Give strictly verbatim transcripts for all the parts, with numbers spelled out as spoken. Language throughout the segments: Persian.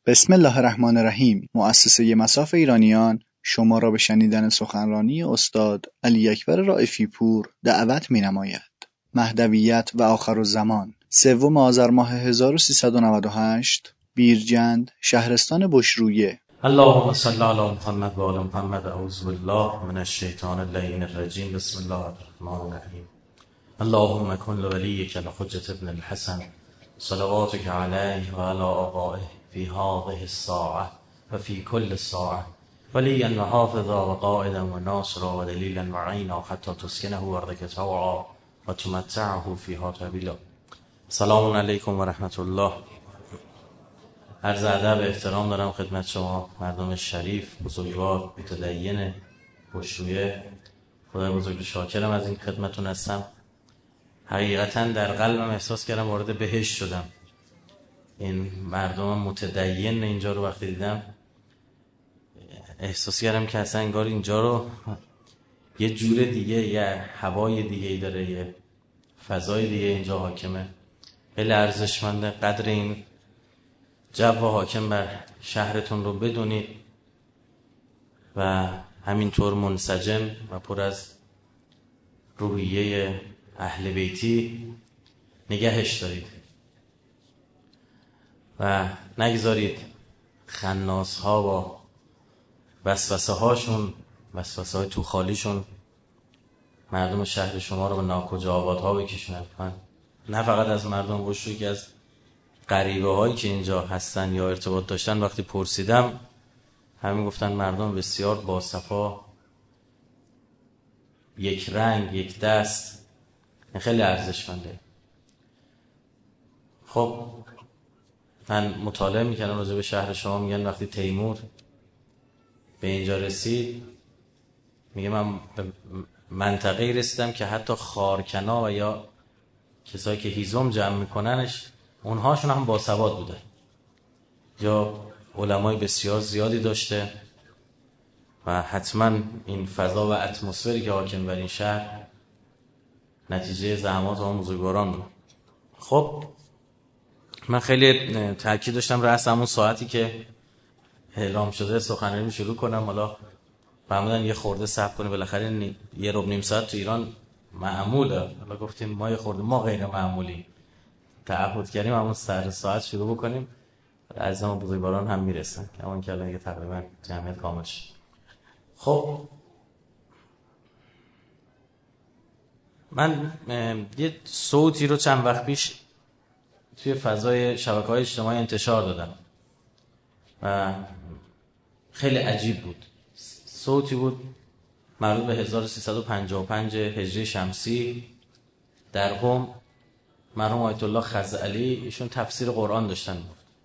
بسم الله الرحمن الرحیم. مؤسسه مصاف ایرانیان شما را به شنیدن سخنرانی استاد علی اکبر رائفی پور دعوت می‌نماید. مهدویت و آخرالزمان، سوم آذر ماه هزار و سیصد و نود و هشت، بیرجند، شهرستان بشرویه. اللهم صل علی محمد و آل محمد. اعوذ بالله من الشیطان اللعین الرجیم. بسم الله الرحمن الرحیم. اللهم کن لولیک الحجة ابن الحسن صلواتک علیه و علی آبائه فی هذه الساعة و فی کل ساعة ولیا و حافظا و قائدا و ناصرا و دلیلا و عینا حتی تسکنه ارضک طوعا و تمتعه فیها طویلا. سلام علیکم و رحمت الله. عرض ادب احترام دارم خدمت شما مردم شریف، بزرگوار، متدین بشرویه. خدای بزرگ شاکرم از این خدمتون هستم. حقیقتا در قلبم احساس کردم وارد بهشت شدم. این مردم متدین اینجا رو وقتی دیدم احساس کردم که اصلا انگار اینجا رو یه جور دیگه، یه هوای دیگه ای داره، یه فضای دیگه اینجا حاکمه. خیلی ارزشمنده. قدر این جو حاکم بر شهرتون رو بدونید و همینطور منسجم و پر از روحیه اهل بیتی نگهش دارید و نگذارید خناس ها با وسوسه هاشون، وسوسه های تو خالیشون مردم شهر شما رو به ناکجا آبادها بکشونن. نه فقط از مردم بشرویی که از غریبه هایی که اینجا هستن یا ارتباط داشتن وقتی پرسیدم همین گفتن مردم بسیار باصفا، یک رنگ، یک دست. خیلی ارزشمنده. خب من مطالعه میکنم راجع به شهر شما. میگن وقتی تیمور به اینجا رسید، میگه من به منطقه‌ای رسیدم که حتی خارکنا و یا کسایی که هیزم جمع میکننش اونهاشون هم باسواد بوده یا علمای بسیار زیادی داشته و حتما این فضا و اتمسفری که حاکم بر این شهر نتیجه زحمات آن بزرگواران بود. خب من خیلی تاکید داشتم رأس همون ساعتی که اعلام شده سخنرانی شروع کنم. حالا فهمیدن یه خورده صبر کنه، بالاخره یه ربع نیم ساعت تو ایران معموله. حالا گفتیم ما یه خورده ما غیر معمولی تعهد کردیم همون سر ساعت شروع بکنیم. از ما بزرگواران هم میرسن که همون که الان دیگه تقریبا جمعیت کامل شد. خب من یه صوتی رو چند وقت پیش توی فضای شبکه‌های اجتماعی انتشار دادم و خیلی عجیب بود. صوتی بود مربوط به هزار و سیصد و پنجاه و پنج هجری شمسی در قم. مرحوم آیت الله خزعلی ایشون تفسیر قرآن داشتن.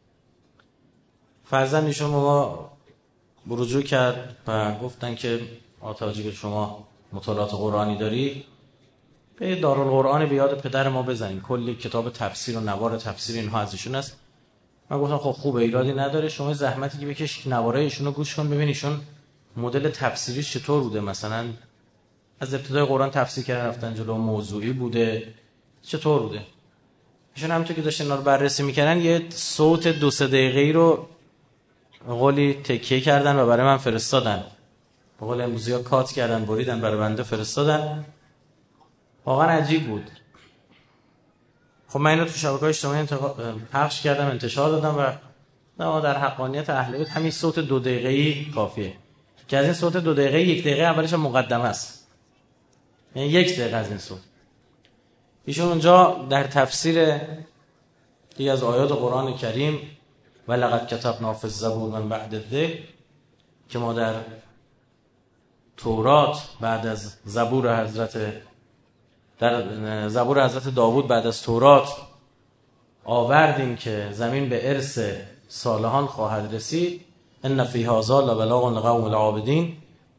فرزند ایشون ما رجوع کرد و گفتن که آتاجی که شما مطالعات قرآنی داری به دارالقرآن به یاد پدر ما بزنین، کلی کتاب تفسیر و نوار تفسیر اینها از ایشون است. من گفتم خب خوبه، ایرادی نداره، شما زحمتی که بکش نواره ایشون رو گوش کن ببین ایشون مدل تفسیریش چطور بوده. مثلا از ابتدای قرآن تفسیر کردن رفتن جلو، موضوعی بوده، چطور بوده. ایشون همونطور که داشتن اینا رو بررسی میکردن یه صوت دو سه دقیقه‌ای رو قولی تکیه کردن و برای من فرستادن. به قول امروزی‌ها کات کردن، بریدن، برای بنده فرستادن. واقعا عجیب بود. خب من اینو تو شبکه‌های اجتماعی انتقا... پخش کردم، انتشار دادم و در حقانیت اهل بیت همین صوت دو دقیقه‌ای کافیه. که از این صوت دو دقیقه یک دقیقه اولش مقدمه است، یعنی یک دقیقه از این صوت. ایشون اونجا در تفسیر یکی از آیات قرآن کریم و لقد کتبنا فی الزبور من بعد الذکر، که ما در تورات بعد از زبور حضرت در زبور حضرت داوود بعد از تورات آوردیم که زمین به ارث صالحان خواهد رسید. ان فی هذا لبلاغ لقوم العابدین.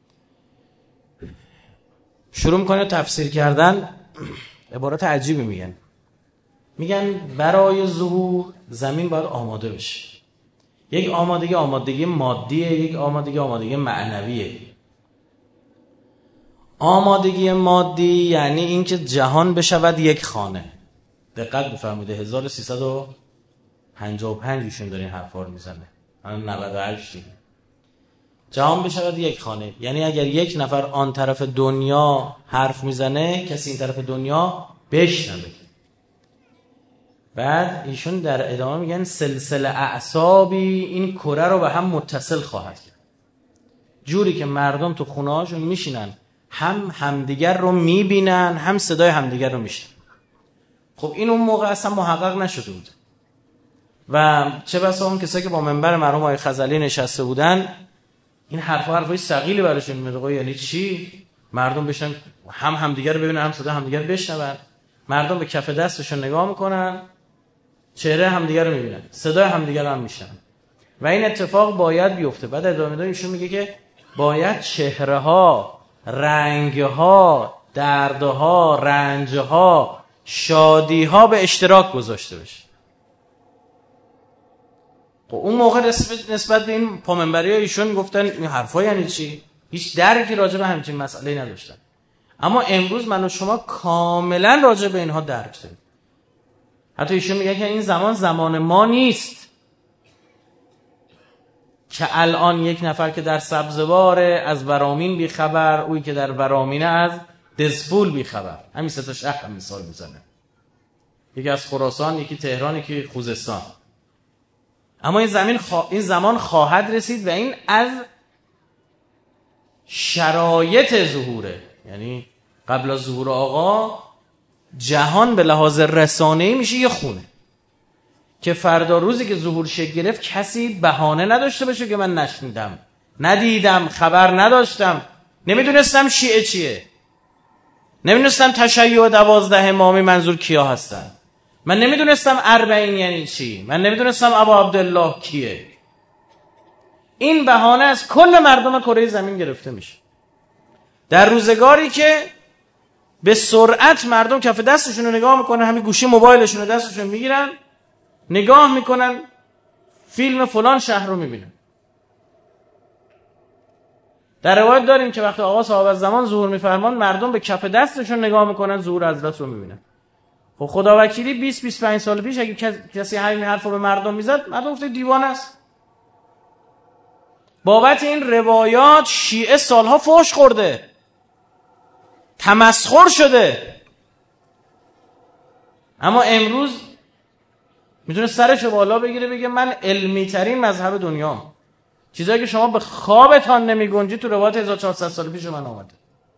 شروع میکنه تفسیر کردن. عبارات عجیبی میگن. میگن برای ظهور زمین باید آماده بشه. یک آمادگی آمادگی مادیه، یک آمادگی آمادگی معنویه. آمادگی مادی یعنی اینکه جهان بشود یک خانه. دقت بفرمایید هزار و سیصد و پنجاه و پنج ایشون داره این حرفا رو میزنه. نود و هشت جهان بشود یک خانه. یعنی اگر یک نفر آن طرف دنیا حرف میزنه کسی این طرف دنیا بشنوه. بعد ایشون در ادامه میگن سلسله اعصابی این کره رو به هم متصل خواهد کرد، جوری که مردم تو خونه هاشون میشینن هم همدیگر رو میبینن هم صدای همدیگر رو میشنن. خب این اون موقع اصلا محقق نشده بود و چه بسا اون کسایی که با منبر مرحوم آقای خزعلی نشسته بودن این حرفا حرفای ثقیلی براشون میاد. یعنی چی؟ مردم بشن هم همدیگر رو ببینن هم صدای همدیگر بشنون. مردم به کف دستشون نگاه میکنن، چهره همدیگر رو میبینن، صدای همدیگر رو هم میشنن و این اتفاق باید بیفته. بعد ادامه داره ایشون میگه که باید چهره ها، رنگ ها، درد ها، رنج ها، شادی ها به اشتراک گذاشته بشه. خب اون موقع نسبت به این پامنبری ها ایشون گفتن این حرفا یعنی چی؟ هیچ درکی راجع به همچین مسئله نداشتن. اما امروز من و شما کاملا راجع به اینها درک داریم. حتی ایشون میگه که این زمان زمان ما نیست که الان یک نفر که در سبزواره از ورامین بی خبر، اویی که در ورامینه از دزفول بی خبر. همین سه تا شهر هم مثال میزنه، یکی از خراسان، یکی تهران، یکی خوزستان. اما این زمین خوا... این زمان خواهد رسید و این از شرایط ظهوره. یعنی قبل از ظهور آقا جهان به لحاظ رسانه‌ای میشه یه خونه که فردا روزی که ظهور شکل گرفت کسی بهانه نداشته باشه که من نشنیدم، ندیدم، خبر نداشتم، نمیدونستم شیعه چیه، نمیدونستم تشیع دوازده امامی منظور کیا هستن، من نمیدونستم اربعین یعنی چی، من نمیدونستم ابا عبدالله کیه. این بهانه از کل مردم کره زمین گرفته میشه در روزگاری که به سرعت مردم کف دستشون رو نگاه میکنن، همین گوشی موبایلشون رو دستشون میگیرن، نگاه میکنن، فیلم فلان شهر رو میبینن. در روایت داریم که وقتی آقا صاحب الزمان ظهور میفرمان مردم به کف دستشون نگاه میکنن، ظهور حضرت رو میبینن. خب خدا وکیلی بیست بیست و پنج سال پیش اگه کسی همین حرفو به مردم میزد، مردم گفته دیوانه است. بابت این روایات شیعه سالها فحش خورده، تمسخر شده. اما امروز میتونه سرشو بالا بگیره بگه من علمی ترین مذهب دنیا، چیزایی که شما به خوابتان نمی گنجید تو روایت هزار و چهارصد سال پیش من آمده.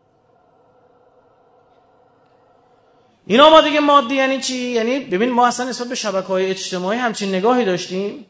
اینا ما دیگه مادی یعنی چی؟ یعنی ببین ما اصلا نسبت به شبکه‌های اجتماعی همچین نگاهی داشتیم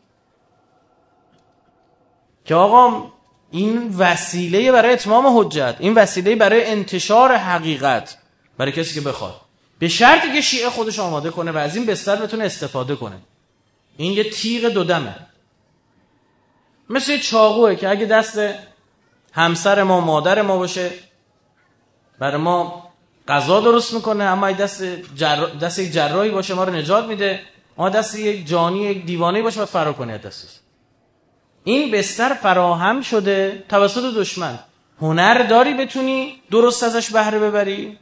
که آقا این وسیله برای اتمام حجت، این وسیله برای انتشار حقیقت برای کسی که بخواد، به شرطی که شیعه خودش آماده کنه و از این بستر بتونه استفاده کنه. این یه تیغ دو دمه، مثل یه چاقوه که اگه دست همسر ما مادر ما باشه برای ما غذا درست میکنه، اما اگه دست جر... دست یک جراحی باشه ما رو نجات میده، اما دست یک جانی یک دیوانه‌ای باشه و فرار کنه دستش. این بستر فراهم شده توسط دشمن. هنر داری بتونی درست ازش بهره ببری؟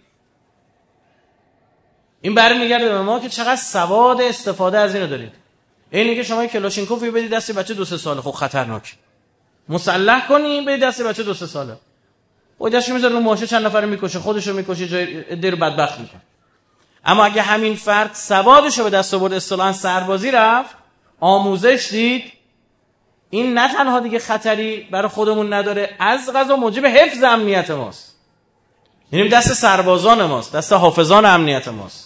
این برمیگرده به ما که چقدر سواد استفاده از اینو دارید. اینی که شما کلاشینکوف بدید دست بچه دو سه ساله، خب خطرناک. مسلح کنی بدید دست بچه دو سه ساله، او دستشو میذاره رو ماشه چند نفر میکشه، خودشو میکشه، جای دیر بدبخت میکنه. اما اگه همین فرد سوادشو به دست آورد، اصطلاحاً سربازی رفت، آموزش دید، این نه تنها دیگه خطری برای خودمون نداره، از قضا موجب حفظ امنیت ماست. یعنی دست سربازان ماست، دست حافظان امنیت ماست.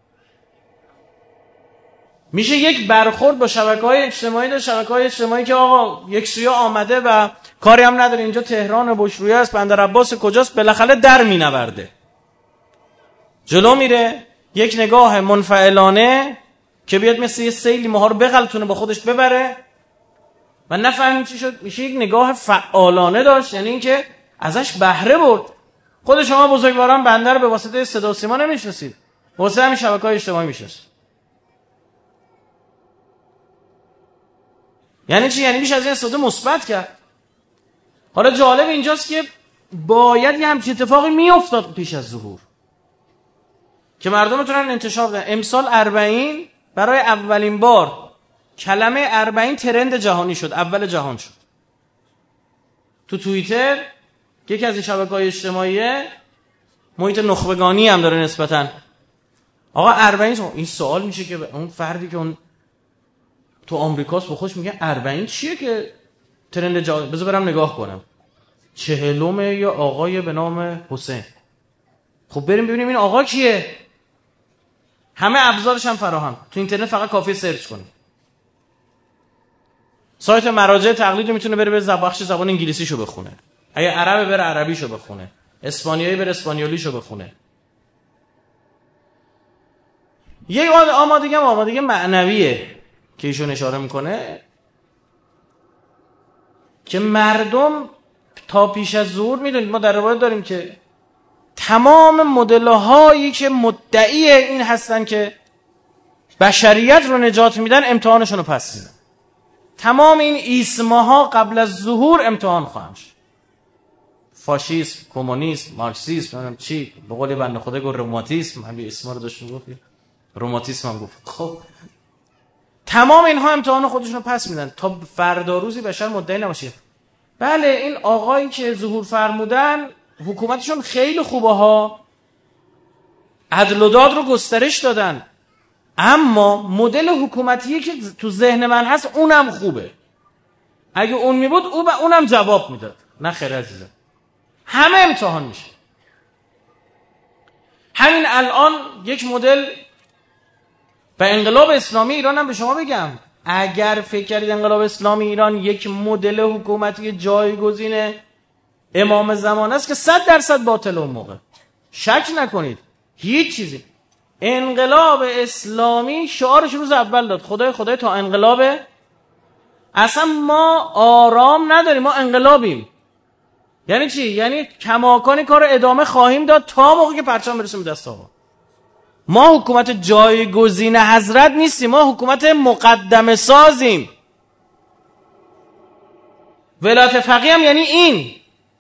میشه یک برخورد با شبکه‌های اجتماعی داشت، شبکه‌های اجتماعی که آقا یک سویا آمده و کاری هم نداره، اینجا تهران بشرویه است، بندر عباس کجاست، بالاخره در مینورده، جلو میره، یک نگاه منفعلانه که بیاد مثل یه سیلی ماها رو بغلتونه با خودش ببره و نفهمیم چی شد. میشه یک نگاه فعالانه داشت، یعنی اینکه ازش بهره برد. خود شما بزرگواران بنده رو به واسطه صدا و سیما نمیشناسید، واسه همین شبکه‌های اجتماعی میشناسید. یعنی چی؟ یعنی میشه از این استفاده مثبت کرد. حالا جالب اینجاست که باید یه همچین اتفاقی میافتاد پیش از ظهور که مردم بتونن انتشار بدن. امسال اربعین برای اولین بار کلمه اربعین ترند جهانی شد، اول جهان شد. تو توییتر یکی از این شبکه‌های اجتماعی محیط نخبگانی هم داره نسبتاً. آقا اربعین این سوال میشه که اون فردی که اون تو آمریکاست با خودش میگه اربعین چیه که ترند جهانی؟ بذار برم نگاه کنم. چهلم یا آقای به نام حسین. خب بریم ببینیم این آقا کیه. همه ابزارش هم فراهم تو اینترنت، فقط کافیه سرچ کنید. سایت مراجع تقلید میتونه بره به بخش زبان انگلیسیشو بخونه، اگه عربه بره عربیشو بخونه، اسپانیایی بره اسپانیولیشو بخونه. یه آمادگی هم آمادگی معنویه که ایشون اشاره میکنه که مردم تا پیش از ظهور، میدونید ما در روایت داریم که تمام مدل‌هایی که مدعی این هستن که بشریت رو نجات میدن امتحانشون رو پس میدن. تمام این ایسماها قبل از ظهور امتحان خواهند شد. فاشیسم، کمونیسم، مارکسیسم، نمیدونم چی، به قول بنده خدا گفت روماتیسم، همین اسما رو داشت میگفت، روماتیسم هم گفت. خب تمام اینها امتحان خودشون رو پس میدن تا فردا روزی بشر مدعی نباشه. بله این آقایی که ظهور فرمودن حکومتشون خیلی خوبه ها، عدل و داد رو گسترش دادن، اما مدل حکومتی که تو ذهن من هست اونم خوبه. اگه اون می بود او اونم جواب میداد. نه خیر عزیزم، همه امتحان میشه. همین الان یک مدل و انقلاب اسلامی ایران هم به شما بگم، اگر فکر کردید انقلاب اسلامی ایران یک مدل حکومتی جایگزین امام زمان است که صد درصد باطل اون موقع، شک نکنید. هیچ چیزی. انقلاب اسلامی شعارش روز اول داد خدای خدای تا انقلاب. اصلا ما آرام نداریم، ما انقلابیم. یعنی چی؟ یعنی کماکان کار ادامه خواهیم داد تا موقعی که پرچم برسه به دست آقا. ما حکومت جایگزین حضرت نیستیم، ما حکومت مقدمه سازیم. ولایت فقیه هم یعنی این.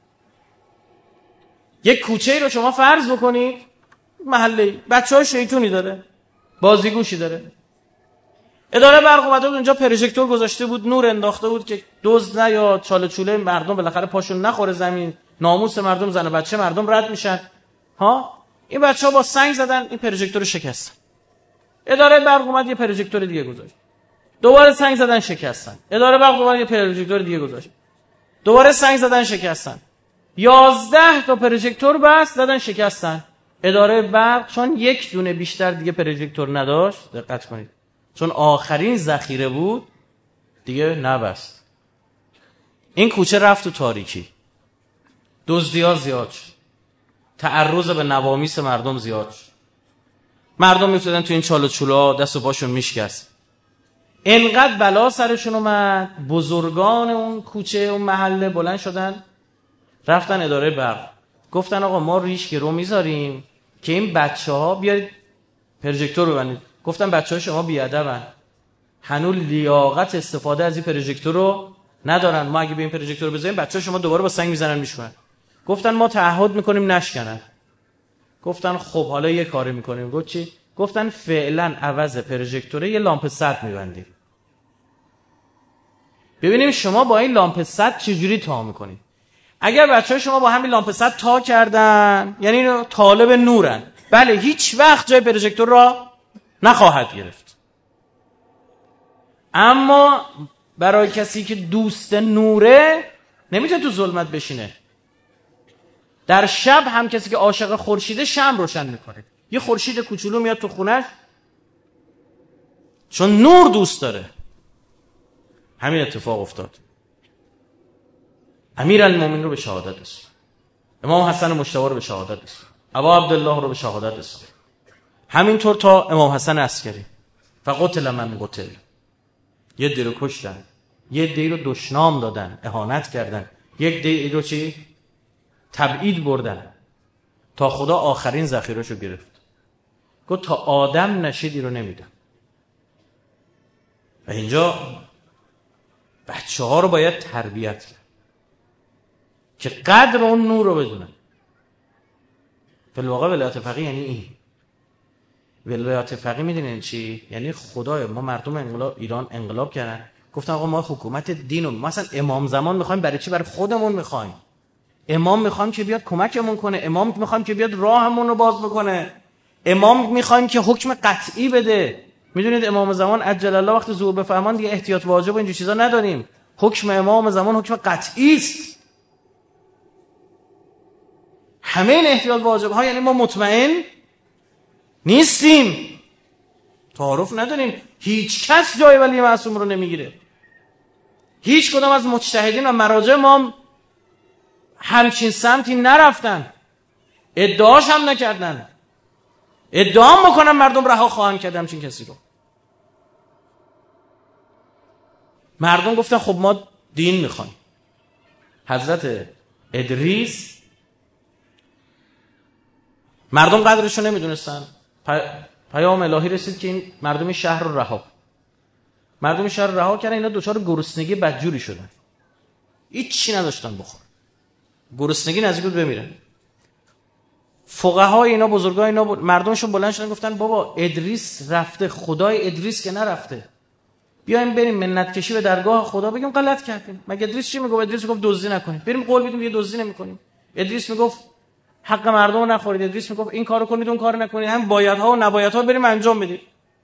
یک کوچه رو شما فرض بکنید محله، بچه‌های شیطونی داره، بازیگوشی داره، اداره برق اومده بود اونجا پروژکتور گذاشته بود، نور انداخته بود که دزد نیاد، چاله چوله مردم بالاخره پاشون نخوره زمین، ناموس مردم، زن و بچه مردم رد میشن. ها این بچه‌ها با سنگ زدن این پروژکتور رو شکستن. اداره برق اومد یه پروژکتور دیگه گذاشت، دوباره سنگ زدن شکستن. اداره برق دوباره یه پروژکتور دیگه گذاشت، دوباره سنگ زدن شکستن. یازده تا پروژکتور بس زدن شکستن. اداره برق چون یک دونه بیشتر دیگه پروژکتور نداشت، دقت کنید، چون آخرین ذخیره بود دیگه نبست. این کوچه رفت تو تاریکی، دزدی‌ها زیاد شد، تعرض به نوامیس مردم زیاد شد، مردم میفتادن تو این چال و چولا، دست و پاشون میشکست. انقدر بلا سرشون اومد، بزرگان اون کوچه اون محله بلند شدن رفتن اداره برق، گفتن آقا ما ریش گرو میذاریم که این بچه‌ها بیارید پروژکتور ببندید. گفتن بچه‌ها شما بیادبن، هنوز لیاقت استفاده از این پروژکتور رو ندارن، ما اگه به این پروژکتور بزنیم بچه‌ها شما دوباره با سنگ میزنن میشونن. گفتن ما تعهد میکنیم نشکنن. گفتن خب حالا یه کاری میکنیم. گفت چی؟ گفتن فعلا عوض پروژکتور یه لامپ سد میبندیم، ببینیم شما با این لامپ سد چجوری تا میکنید. اگر بچه‌ها شما با همین لامپ سد تا کردن یعنی طالب نورن، بله هیچ وقت جای پروژکتور را نخواهد گرفت. اما برای کسی که دوست نوره نمیتونه تو ظلمت بشینه. در شب هم کسی که عاشق خورشیده شمع روشن میکنه. یه خورشید کوچولو میاد تو خونش چون نور دوست داره. همین اتفاق افتاد. امیرالمومنین رو به شهادت رسوند، امام حسن مجتبی رو به شهادت رسوند، ابا عبدالله رو به شهادت رسوند، همینطور تا امام حسن عسکری. فقتل من قتل، یه دی رو کشتن، یه دی رو دشنام دادن، اهانت کردن، یک دی رو چی؟ تبعید بردن تا خدا آخرین ذخیره‌شو گرفت. گفت تا آدم نشیدی رو نمیدم. و اینجا بچه ها رو باید تربیت کرد که قدر اون نور رو بدونن. فی الواقع ولایت فقیه یعنی این. ولایت فقیه میدونین چی؟ یعنی خدای ما مردم انقلاب ایران انقلاب کردن، گفتن آقا ما حکومت دین رو مثلا امام زمان میخوایم، برای چی؟ برای خودمون میخوایم. امام میخوایم که بیاد کمکمون کنه، امام میخوایم که بیاد راهمون رو باز بکنه، امام میخوایم که حکم قطعی بده. میدونید امام زمان عجل الله وقت ظهور بفرمان دیگه احتیاط واجب و اینجور چیزا نداریم. حکم امام زمان حکم قطعی است. همه این احتیاط واجب ها یعنی ما مطمئن نیستیم، تعارف نداریم. هیچ کس جای ولی معصوم رو نمیگیره. هیچ کدام از مجتهدین و مراجع ما همچین سمتی نرفتن، ادعاش هم نکردن. ادعا میکنن مردم رها خواهند کرد همچین کسی رو. مردم گفتن خب ما دین میخوایم. حضرت ادریس مردم قدرشو نمیدونستن، پیام الهی رسید که این مردم شهر رو رها مردم شهر رو رها کردن. اینا دوچار گرسنگی بدجوری شدن، هیچ چی نداشتن بخورن، گرسنگی نزدیک بود بمیرن. فقهای اینا، بزرگای اینا، مردمشون بلند شدن گفتن بابا ادریس رفته، خدای ادریس که نرفته، بیایم بریم منت کشی به درگاه خدا بگیم غلط کردیم. مگه ادریس چی میگفت؟ ادریس میگفت دزدی نکنید، بریم قول بدیم یه دزدی نمیکنیم. ادریس میگفت حق مردم رو نخورید، ادریس میگفت این کارو کنید اون کارو نکنید، هم بایدها و نبایدها بریم انجام بدیم.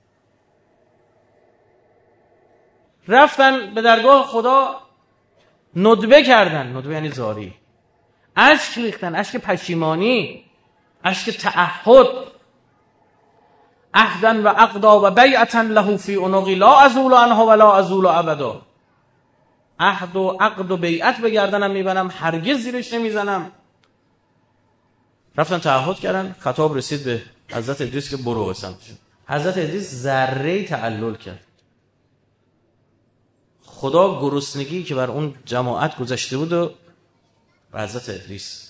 رفتن به درگاه خدا ندبه کردن، ندبه یعنی زاری، اشک ریختن، اشک پشیمانی، اشک تعهد. عهدا و عقدا و بیعتا له فی عنقی لا ازول عنها ولا ازول ابدا. عهد و عقد و بیعت به گردنم میبرم، هرگز زیرش نمیزنم. رفتن تعهد کردن. خطاب رسید به حضرت ادریس که برو بسنت شد. حضرت ادریس ذره تعلل کرد. خدا گرسنگی که بر اون جماعت گذشته بود و حضرت ادریس،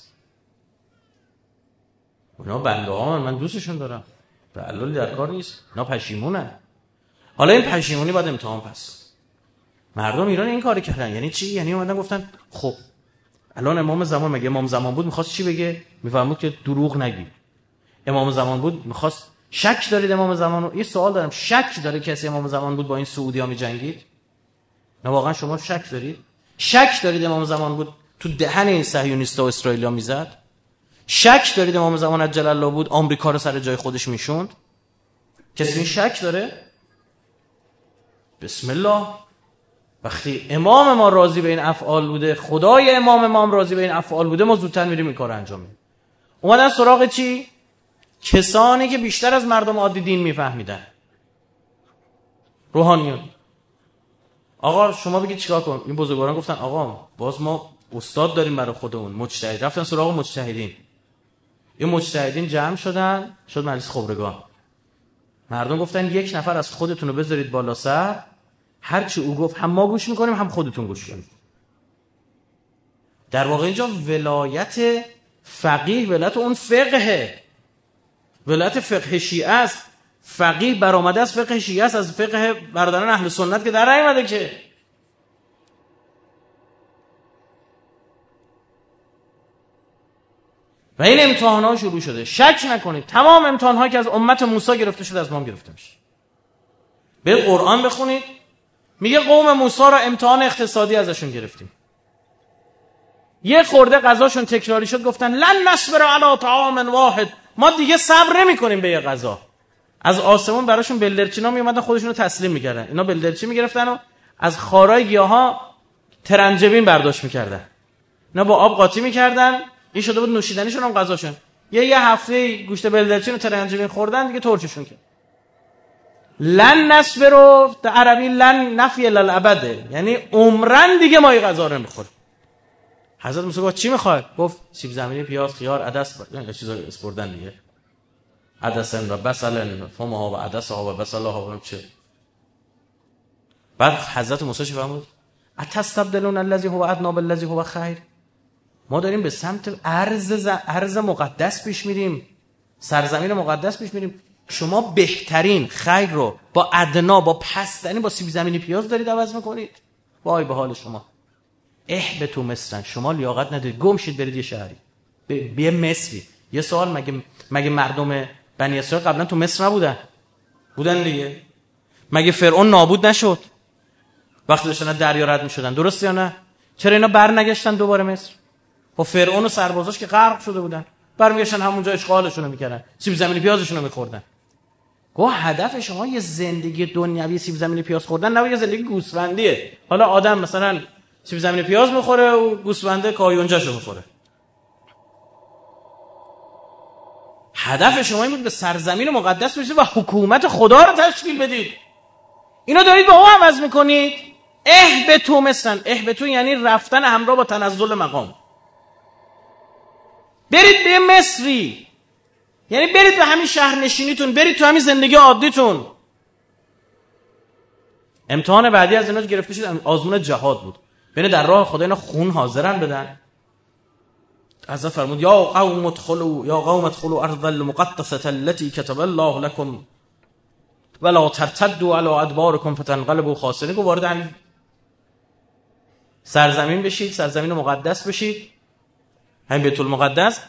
اونا بنده ها من دوستشون دارم، تعلل در کار نیست، اونا پشیمونن. حالا این پشیمونی باید امتحان پس. مردم ایران این کاری کردن. یعنی چی؟ یعنی اومدن گفتن خب الان امام زمان، مگه امام زمان بود میخواست چی بگه؟ میفهمود که دروغ نگی. امام زمان بود میخواست، شک دارید امام زمان رو؟ یه سوال دارم، شک داره کسی امام زمان بود با این سعودی ها میجنگید؟ نه واقعا شما شک دارید؟ شک دارید امام زمان بود تو دهن این صهیونیستا و اسرائیلیا میزد؟ شک دارید امام زمان عجل الله بود آمریکا رو سر جای خودش میشوند؟ کسی این شک داره؟ بسم الله. وقتی امام ما راضی به این افعال بوده، خدای امام ما هم راضی به این افعال بوده، ما زودتر میریم این کار انجام میدیم. اومدن سراغ چی؟ کسانی که بیشتر از مردم عادی دین میفهمیدن، روحانیون. آقا شما بگید چیکار کنم؟ این بزرگواران گفتن آقا باز ما استاد داریم برای خودمون، مجتهد. رفتن سراغ مجتهدین. این مجتهدین جمع شدن، شد مجلس خبرگان. مردم گفتن یک نفر از خودتون رو بذارید بالا سر، هر چی او گفت هم ما گوش میکنیم هم خودتون گوش کنید. در واقع اینجا ولایت فقیه ولایت اون فقهه، ولایت فقه شیعه است. فقیه برآمده از فقه شیعه است، از فقه برادران اهل سنت که در نیامده که. و این امتحان ها شروع شده. شک نکنید تمام امتحان هایی که از امت موسی گرفته شده از ما هم گرفته میشه. به قرآن بخونید، میگه قوم موسی را امتحان اقتصادی ازشون گرفتیم. یه خورده غذاشون تکراری شد، گفتن لن نصبر علی طعام واحد، ما دیگه صبر نمی‌کنیم به یه غذا. از آسمون براشون بلدرچینا میومدن خودشون رو تسلیم می‌کردن. اینا بلدرچی می‌گرفتن و از خارای گیاها ترنجبین برداشت می‌کردن. اینا با آب قاطی می‌کردن، این شده بود نوشیدنیشون هم غذاشون. یه یه هفته گوشت بلدرچین و ترنجبین خوردن دیگه ترششون کرد. لن نصبر در عربی لن نفی للابد، یعنی عمرن دیگه ما این غذا رو نمی‌خوریم. حضرت موسی گفت چی می‌خوای؟ گفت سیب زمینی، پیاز، خیار، عدس، این چیزا اسپردن دیگه. عدسن و بصلن فمها و عدسها و بصلها و چه. بعد حضرت موسی چی فرمود؟ اتستبدلون الذی هو ادنی بالذی هو خیر. ما داریم به سمت ارض ارض مقدس پیش میریم، سرزمین مقدس پیش میریم. شما بهترین خیر رو با ادنا، با پستنی، با سیب زمینی پیاز دارید عوض میکنید. وای به حال شما. اهبطوا مصر، شما لیاقت ندارید، گم شید برید یه شهری، به مصری. یه سوال، مگه مگه مردم بنی اسرائیل قبلا تو مصر نبودن؟ بودن دیگه. مگه فرعون نابود نشد وقتی داشتن دریا رد میشدن؟ درست یا نه؟ چرا اینا برنگشتن دوباره مصر؟ خب فرعون و سربازاش که غرق شده بودن، برمیگشتن همونجا اشغالشون رو میکردن، سیب زمینی پیازشون رو میخوردن. گفت هدف شما یه زندگی دنیوی سیب زمینی پیاز خوردن نباید، یه زندگی گوسفندیه. حالا آدم مثلا سیب زمینی پیاز میخوره و گوسفنده کایونجاشو میخوره. هدف شما این بود به سرزمین مقدس برسید و حکومت خدا رو تشکیل بدید. اینو دارید با او عوض میکنید. اهبطوا مصر، اهبطوا یعنی رفتن همراه با تنزل مقام. برید به مصری، یعنی برید به همین شهرنشینیتون، برید تو همین زندگی عادیتون. امتحان بعدی از اینا گرفته شد آزمون جهاد بود. ببین در راه خدا اینا خون حاضرن بدن. حضرت فرمود یا قوم ادخلوا یا قوم ادخلوا ارض المقدسه التي كتب الله لكم ولا ترتدوا على ادباركم فتنقلبوا خاسرین. گفت وارد همین سرزمین بشید، سرزمین مقدس بشید، همین بیت المقدس.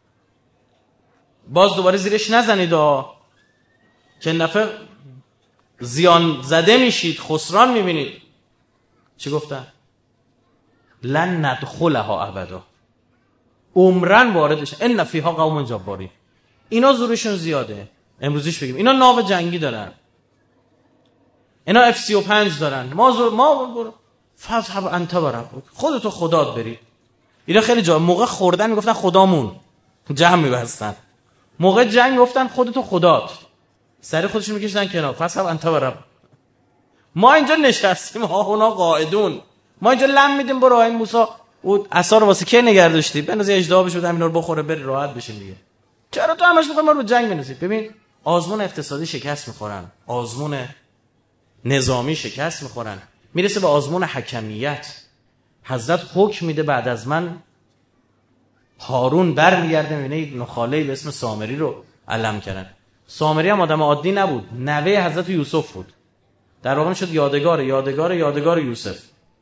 باز دوباره زیرش نزنید ها که نفع زیان زده میشید، خسران میبینید. چی گفتن؟ لن ندخلها ابدا، عمرن واردش. ان فیها قوم جباری. اینا زورشون زیاده. امروزیش بگیم اینا ناو جنگی دارن، اینا اف سی و پنج دارن، ما زور ما فذهب انت برب، خودتو خدات برید. اینا خیلی جا موقع خوردن میگفتن خدامون، جمع میبستن. موقع جنگ گفتن خودتو خدات، سری خودشون میکشیدن کنار. فذهب انت برب. ما اینجا نشستیم ها اونا قاعدون، ما اینجا لم میدیم برو. این موسی او عصا رو واسه کی نگه داشتی؟ بنوزی اجدها بشه اینا رو بخوره بری راحت بشین دیگه. چرا تو همش میخوای ما رو جنگ بنوزی؟ ببین آزمون اقتصادی شکست میخورن، آزمون نظامی شکست میخورن، میرسه به آزمون حکمیت. حضرت حکم میده بعد از من هارون برمیگرده میبینه یک نخاله به اسم سامری رو علم کردن. سامری هم آدم عادی نبود، نوه حضرت یوسف بود. در واقع شد یادگار یادگار یادگار یوسف.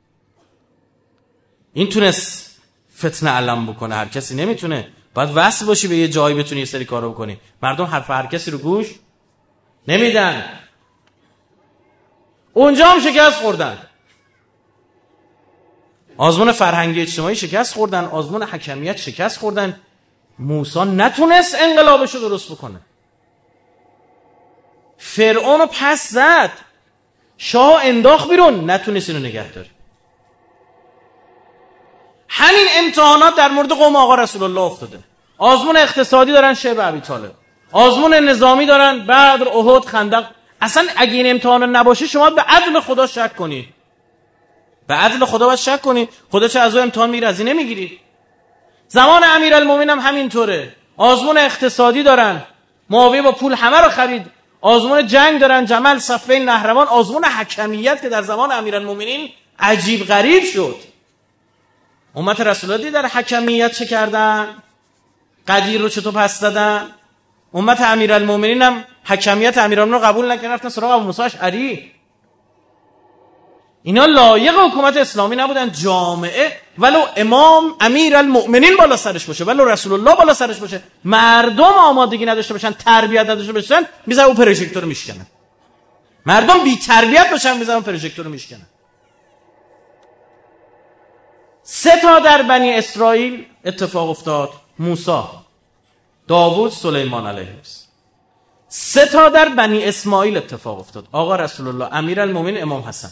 این تونست فتنه علم بکنه، هر کسی نمیتونه. باید وصل باشی به یه جایی بتونی یه سری کارو بکنی. مردم حرف هر کسی رو گوش نمیدن. اونجا هم شکست خوردن. آزمون فرهنگی اجتماعی شکست خوردن، آزمون حکمیت شکست خوردن. موسی نتونست انقلابش رو درست بکنه. فرعون رو پس زد، شاه انداخت بیرون، نتونست اینو نگه داره. همین امتحانات در مورد قوم آقا رسول الله افتاده. آزمون اقتصادی دارن شعب ابی طالب، آزمون نظامی دارن بدر، احد، خندق. اصلا اگه این امتحان نباشه شما به عدل خدا شک کنید، به عدل خدا باید شک کنید. خدا چه از اون امتحان میگیره از این نمیگیری؟ زمان امیرالمومنین هم همینطوره. آزمون اقتصادی دارن، معاویه با پول همه رو خرید. آزمون جنگ دارن، جمل، صفین، نهروان. آزمون حکمیت که در زمان امیرالمومنین عجیب غریب شد. امت رسول الله در حکمیت چه کردن؟ قدیر رو چطور پس دادن؟ امت امیرالمومنین هم حکمیت امیرالمومنین رو قبول نکردن، رفتن سراغ ابو موسی اشعری. اینا لایق حکومت اسلامی نبودن. جامعه ولو امام امیرالمومنین بالا سرش باشه، ولو رسول الله بالا سرش باشه، مردم آمادگی نداشته باشن، تربیت نداشته باشن، میذارن اون پروژکتور رو میشکنن. مردم بی تربیت باشن، میذارن پروژکتور رو میشکنن. سه تا در بنی اسرائیل اتفاق افتاد: موسی، داوود، سلیمان علیه السلام. سه تا در بنی اسماعیل اتفاق افتاد: آقا رسول الله، امیرالمومنین، امام حسن.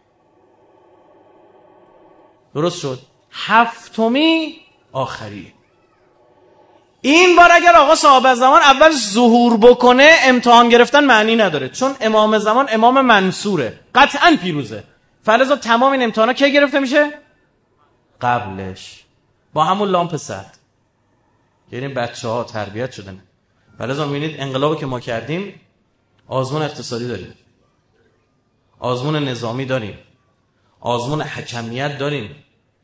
درست شد؟ هفتمی آخری. این بار اگر آقا صاحب زمان اول ظهور بکنه امتحان گرفتن معنی نداره، چون امام زمان امام منصوره، قطعا پیروزه. فلذا تمام این امتحانا کی گرفته میشه؟ قبلش، با همون لامپ سرد. یعنی بچه ها تربیت شدن. فلذا میبینید انقلابی که ما کردیم، آزمون اقتصادی داریم، آزمون نظامی داریم، آزمون حکمیت داریم.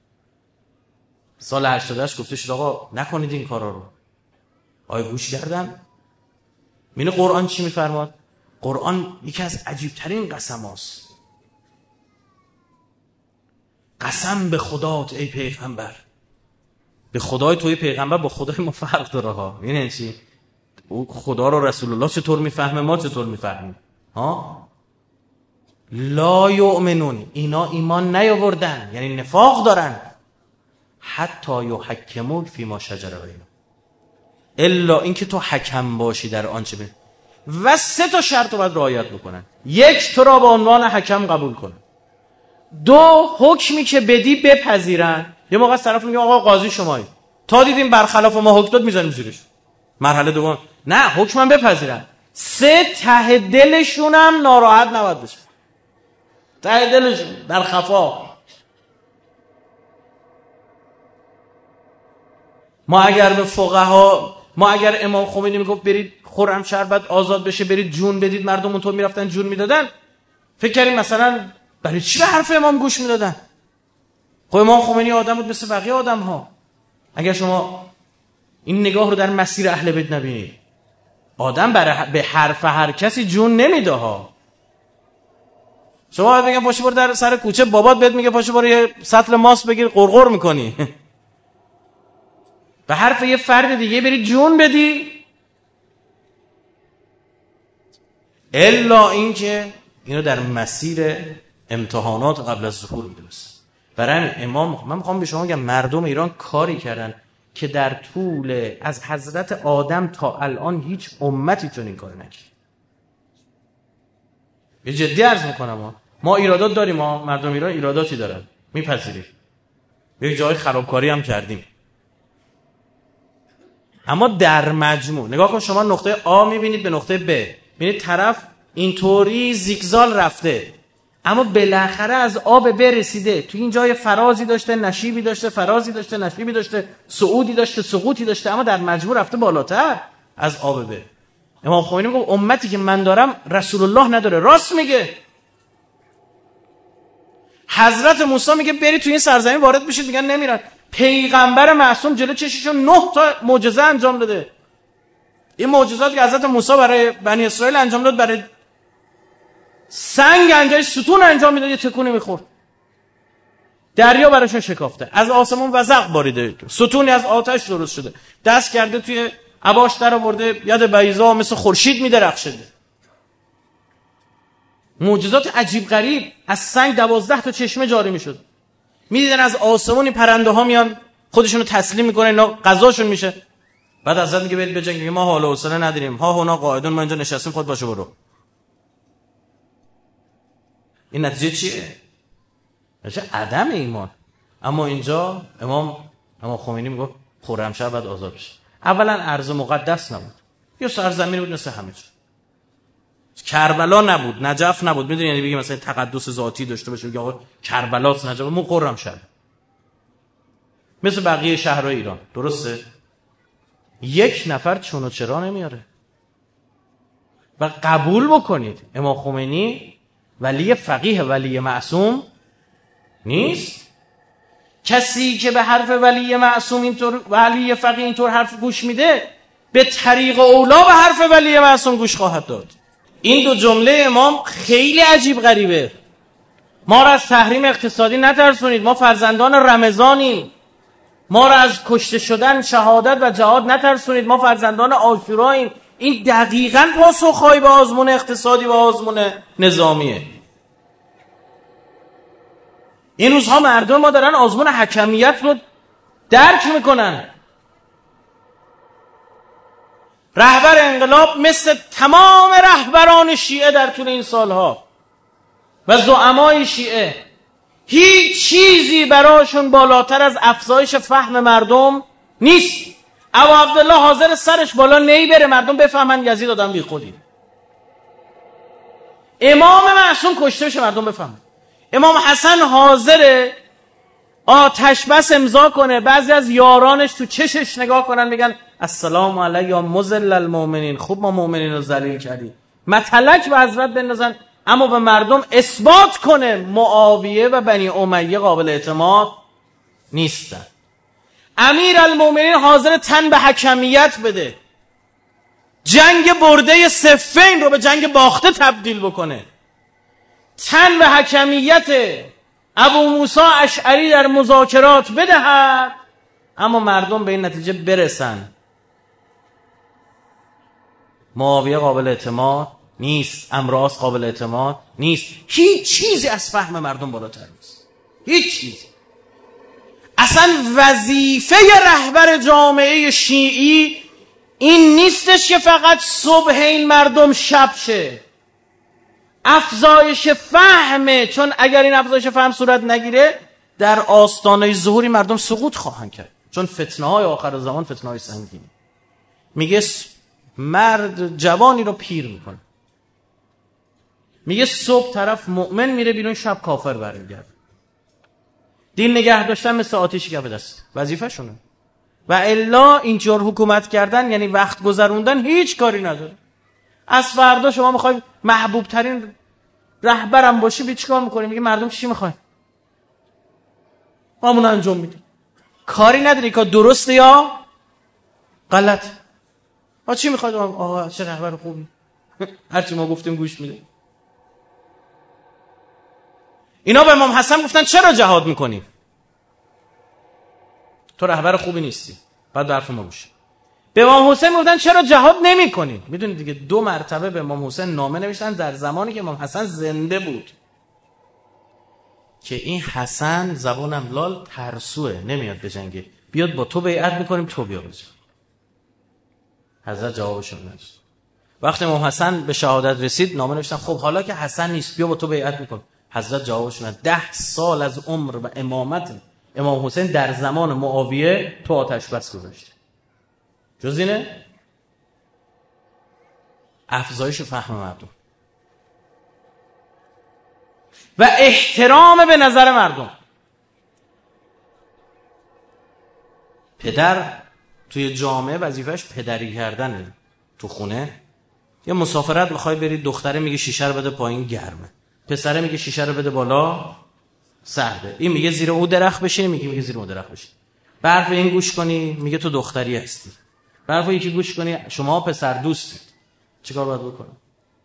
سال هشتاد و هشت گفته شد آقا نکنید این کارا رو. آیا گوش کردن؟ مینه قرآن چی میفرماد؟ قرآن یکی از عجیبترین قسم هاست. قسم به خدات ای پیغمبر. به خدای توی پیغمبر با خدای ما فرق داره ها. می‌بینید چی؟ او خدا رو رسول الله چطور میفهمه، ما چطور میفهمیم؟ ها لا یؤمنون، اینا ایمان نیاوردن، یعنی نفاق دارن. حتی یحکموک فیما شجر بینهم، الا اینکه تو حکم باشی در آنچه بین و سه تا شرط رو باید رعایت بکنن. یک، تو را به عنوان حکم قبول کنن. دو، حکمی که بدی بپذیرن. یه موقع از طرف میگه آقا قاضی شمایی، تا دیدیم برخلاف ما حکم داد میذاریم زیرش. مرحله دوم، نه حکمم بپذیرن. سه، ته دلشون هم ناراحت نباید بشه، ته دلشون در خفا. ما اگر به فقها، ما اگر امام خمینی میگفت برید خرمشهر آزاد بشه برید جون بدید، مردم اونطور میرفتن جون میدادن، فکر کردیم مثلا برای چی به حرف امام گوش میدادن؟ خب امام خمینی آدم بود مثل بقیه آدم ها. اگر شما این نگاه رو در مسیر اهل بیت نبینید، آدم برای به حرف هر کسی جون نمیده ها. شما باید بگم پاشو برو در سر کوچه، بابات بهت میگه پاشو برو یه سطل ماست بگیر، قرقر میکنی. به حرف یه فرد دیگه بری جون بدی؟ الا اینکه اینو در مسیر امتحانات قبل از ظهور میدونست. برای امام من میخوام به شما بگم مردم ایران کاری کردن که در طول از حضرت آدم تا الان هیچ امتی چنین کار نکرد. یه جدی عرض میکنم ما ما ایرادات داریم، ما مردم ایران ایراداتی دارن، میپذیریم، یک جای خرابکاری هم کردیم، اما در مجموع نگاه کن، شما نقطه آ میبینید به نقطه ب، میبینید طرف اینطوری زیگزال رفته، اما بالاخره از آ به ب رسیده. تو این جای فرازی داشته، نشیبی داشته، فرازی داشته، نشیبی داشته، صعودی داشته، سقوطی داشته، اما در مجموع رفته بالاتر از آ به ب. امام خمینی میگه امتی که من دارم رسول الله نداره. راست میگه. حضرت موسی میگه برید تو این سرزمین وارد بشید، میگن نمیرن. پیغمبر معصوم جلو چششون نه تا معجزه انجام داده. این معجزاتی که حضرت موسی برای بنی اسرائیل انجام داد، برای سنگ انجامش ستون انجام میداد، یه تکونی میخورد، دریا براشون شکافته، از آسمون وزق باریده، ستونی از آتش درست شده، دست کرده توی عباش در آورده، ید بیضا مثل خورشید میدرخشیده. معجزات عجیب غریب. از سنگ دوازده تا چشمه جاری میشد. میدیدن از آسمون این پرنده ها میان خودشونو تسلیم میکنن، اینا غذاشون میشه. بعد حضرت میگه برید بجنگید، ما حال و حوصله نداریم، ها هونا قاعدون، ما اینجا نشستیم، خود باشه برو. این نتیجه چیه؟ نتیجه عدم ایمان. اما اینجا امام امام خمینی میگه خرمشهر باید آزاد بشه. اولا ارض مقدس نبود، یه سرزمین بود مثل همه جا. کربلا نبود، نجف نبود. میدونی یعنی بگی مثلا تقدس ذاتی داشته باشه، بگی آقا کربلاست نجف، مو خرمشهر مثل بقیه شهرهای ایران. درسته؟ یک نفر چون و چرا نمیاره. و قبول بکنید امام خمینی ولی فقیه، ولی معصوم نیست. کسی که به حرف ولی معصوم اینطور، ولی فقیه اینطور حرف گوش میده، به طریق اولا به حرف ولی معصوم گوش خواهد داد. این دو جمله امام خیلی عجیب غریبه. ما را از تحریم اقتصادی نترسونید، ما فرزندان رمضانیم. ما را از کشته شدن، شهادت و جهاد نترسونید، ما فرزندان عاشوراییم. این دقیقاً پاسخهایی به آزمون اقتصادی و آزمون نظامیه. این روزها مردم ما دارن آزمون حکمیت رو درک میکنن. رهبر انقلاب مثل تمام رهبران شیعه در طول این سالها و زعمای شیعه، هیچ چیزی براشون بالاتر از افزایش فهم مردم نیست. ابو عبدالله حاضر سرش بالا نمیبره مردم بفهمن یزید آدم بی خودی. امام معصوم کشته بشه مردم بفهمن. امام حسن حاضر آتش بس امضا کنه، بعضی از یارانش تو چشش نگاه کنن میگن السلام علی یا مذل المؤمنین، خوب ما مؤمنین رو ذلیل کردی، متلک به حضرت بندازن، اما به مردم اثبات کنه معاویه و بنی امیه قابل اعتماد نیستن. امیر المؤمنین حاضر تن به حکمیت بده، جنگ برده صفین رو به جنگ باخته تبدیل بکنه، تن به حکمیت ابو موسی اشعری در مذاکرات بدهد، اما مردم به این نتیجه برسن معاویه قابل اعتماد نیست، امراض قابل اعتماد نیست، هیچ چیزی از فهم مردم بالاتر نیست، هیچ چیزی. اصلا وظیفه رهبر جامعه شیعی این نیستش که فقط صبح این مردم شب شه، افزایش فهمه، چون اگر این افزایش فهم صورت نگیره در آستانه ظهوری مردم سقوط خواهند کرد، چون فتنه های آخر زمان فتنه های سنگینی. میگه مرد جوانی رو پیر میکنه، میگه صبح طرف مؤمن میره بیرون، شب کافر برمیگرده. دین نگه داشتن مثل آتیشی که به دست وظیفه شونه، و الا اینجور حکومت کردن یعنی وقت گذروندن، هیچ کاری نداره. از فردا شما میخوای محبوب ترین رهبرم باشی، بی چیکار میکنی؟ میگه مردم چی میخوای؟ ما همون انجام میدیم، کاری نداری که درسته یا غلط. ها چی میخواد؟ آقا چه رهبر خوبی، هرچی ما گفتیم گوش میده. اینا به امام حسن گفتن چرا جهاد میکنی؟ تو رهبر خوبی نیستی، بعد حرف ما گوش. به امام حسین گفتن چرا جهاد نمیکنی؟ میدونید دیگه دو مرتبه به امام حسین نامه نوشتن در زمانی که امام حسن زنده بود که این حسن زبانم لال ترسوه، نمیاد بجنگه، بیاد با تو بیعت میکنیم تو بیا بجنگ. حضرت جوابشون نداد. وقتی امام حسن به شهادت رسید نامه نوشتن خب حالا که حسن نیست بیا با تو بیعت میکنیم. حضرت جوابشون نداد. ده سال از عمر و امامت امام حسین در زمان معاویه تو آتش بس گذاشته. جز اینه افزایش فهم مردم و احترام به نظر مردم. پدر توی جامعه وظیفهش پدری کردنه. تو خونه یه مسافرت میخوای بری، دختره میگه شیشه رو بده پایین گرمه، پسره میگه شیشه رو بده بالا سرده، این میگه زیر او درخت بشین، میگه میگه زیر اون درخت بشین. به حرف این گوش کنی میگه تو دختری هستی، به حرف یکی گوش کنی شما پسر دوستید. چیکار باید بکنم؟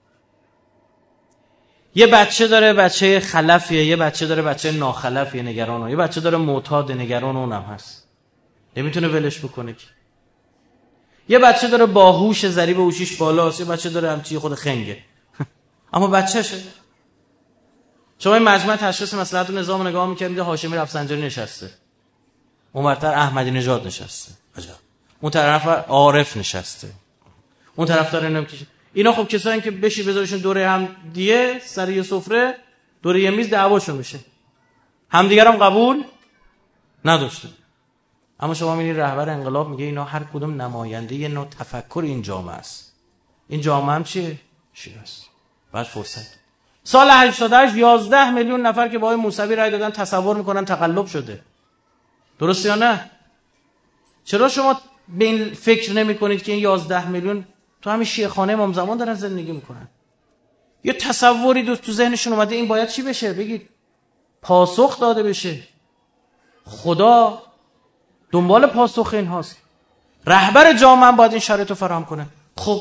یه بچه داره بچه خلفیه، یه بچه داره بچه ناخلفیه نگرانه، یه بچه داره معتاد نگران اونم هست، نمیتونه ولش بکنه که. یه بچه داره باهوش ضریب هوشیش بالاست، یه بچه داره همچی خود خنگه اما بچه‌شه. شما این مجمع تشخیص مصلحت و نظام نگاه می‌کنید، هاشمی رفسنجانی نشسته، اونورتر احمدی نژاد نشسته، عجب، اون طرف عارف نشسته، اون طرف داره نمی‌کشه. اینا خب کسایی که بشی بذارشون دوره هم دیگه سر یه سفره دوره یه میز دعواشون میشه، همدیگرم قبول نداشته. اما شما میبینید رهبر انقلاب میگه اینا هر کدوم نماینده یه نوع تفکر این جامعه است. این جامعه هم چیه؟ شیعه است. بعد فرصت سال هشتاد و هشت یازده میلیون نفر که با آقای موسوی رای دادن تصور میکنن تقلب شده. درسته یا نه؟ چرا شما به این فکر نمی کنید که این یازده میلیون تو همین شیعه خانه امام زمان دارن زندگی میکنن؟ یه تصوری دو تو ذهنشون اومده این باید چی بشه؟ بگید پاسخ داده بشه. خدا دنبال پاسخ این هاست. رهبر جامعه باید این شرایط رو فراهم کنه. خب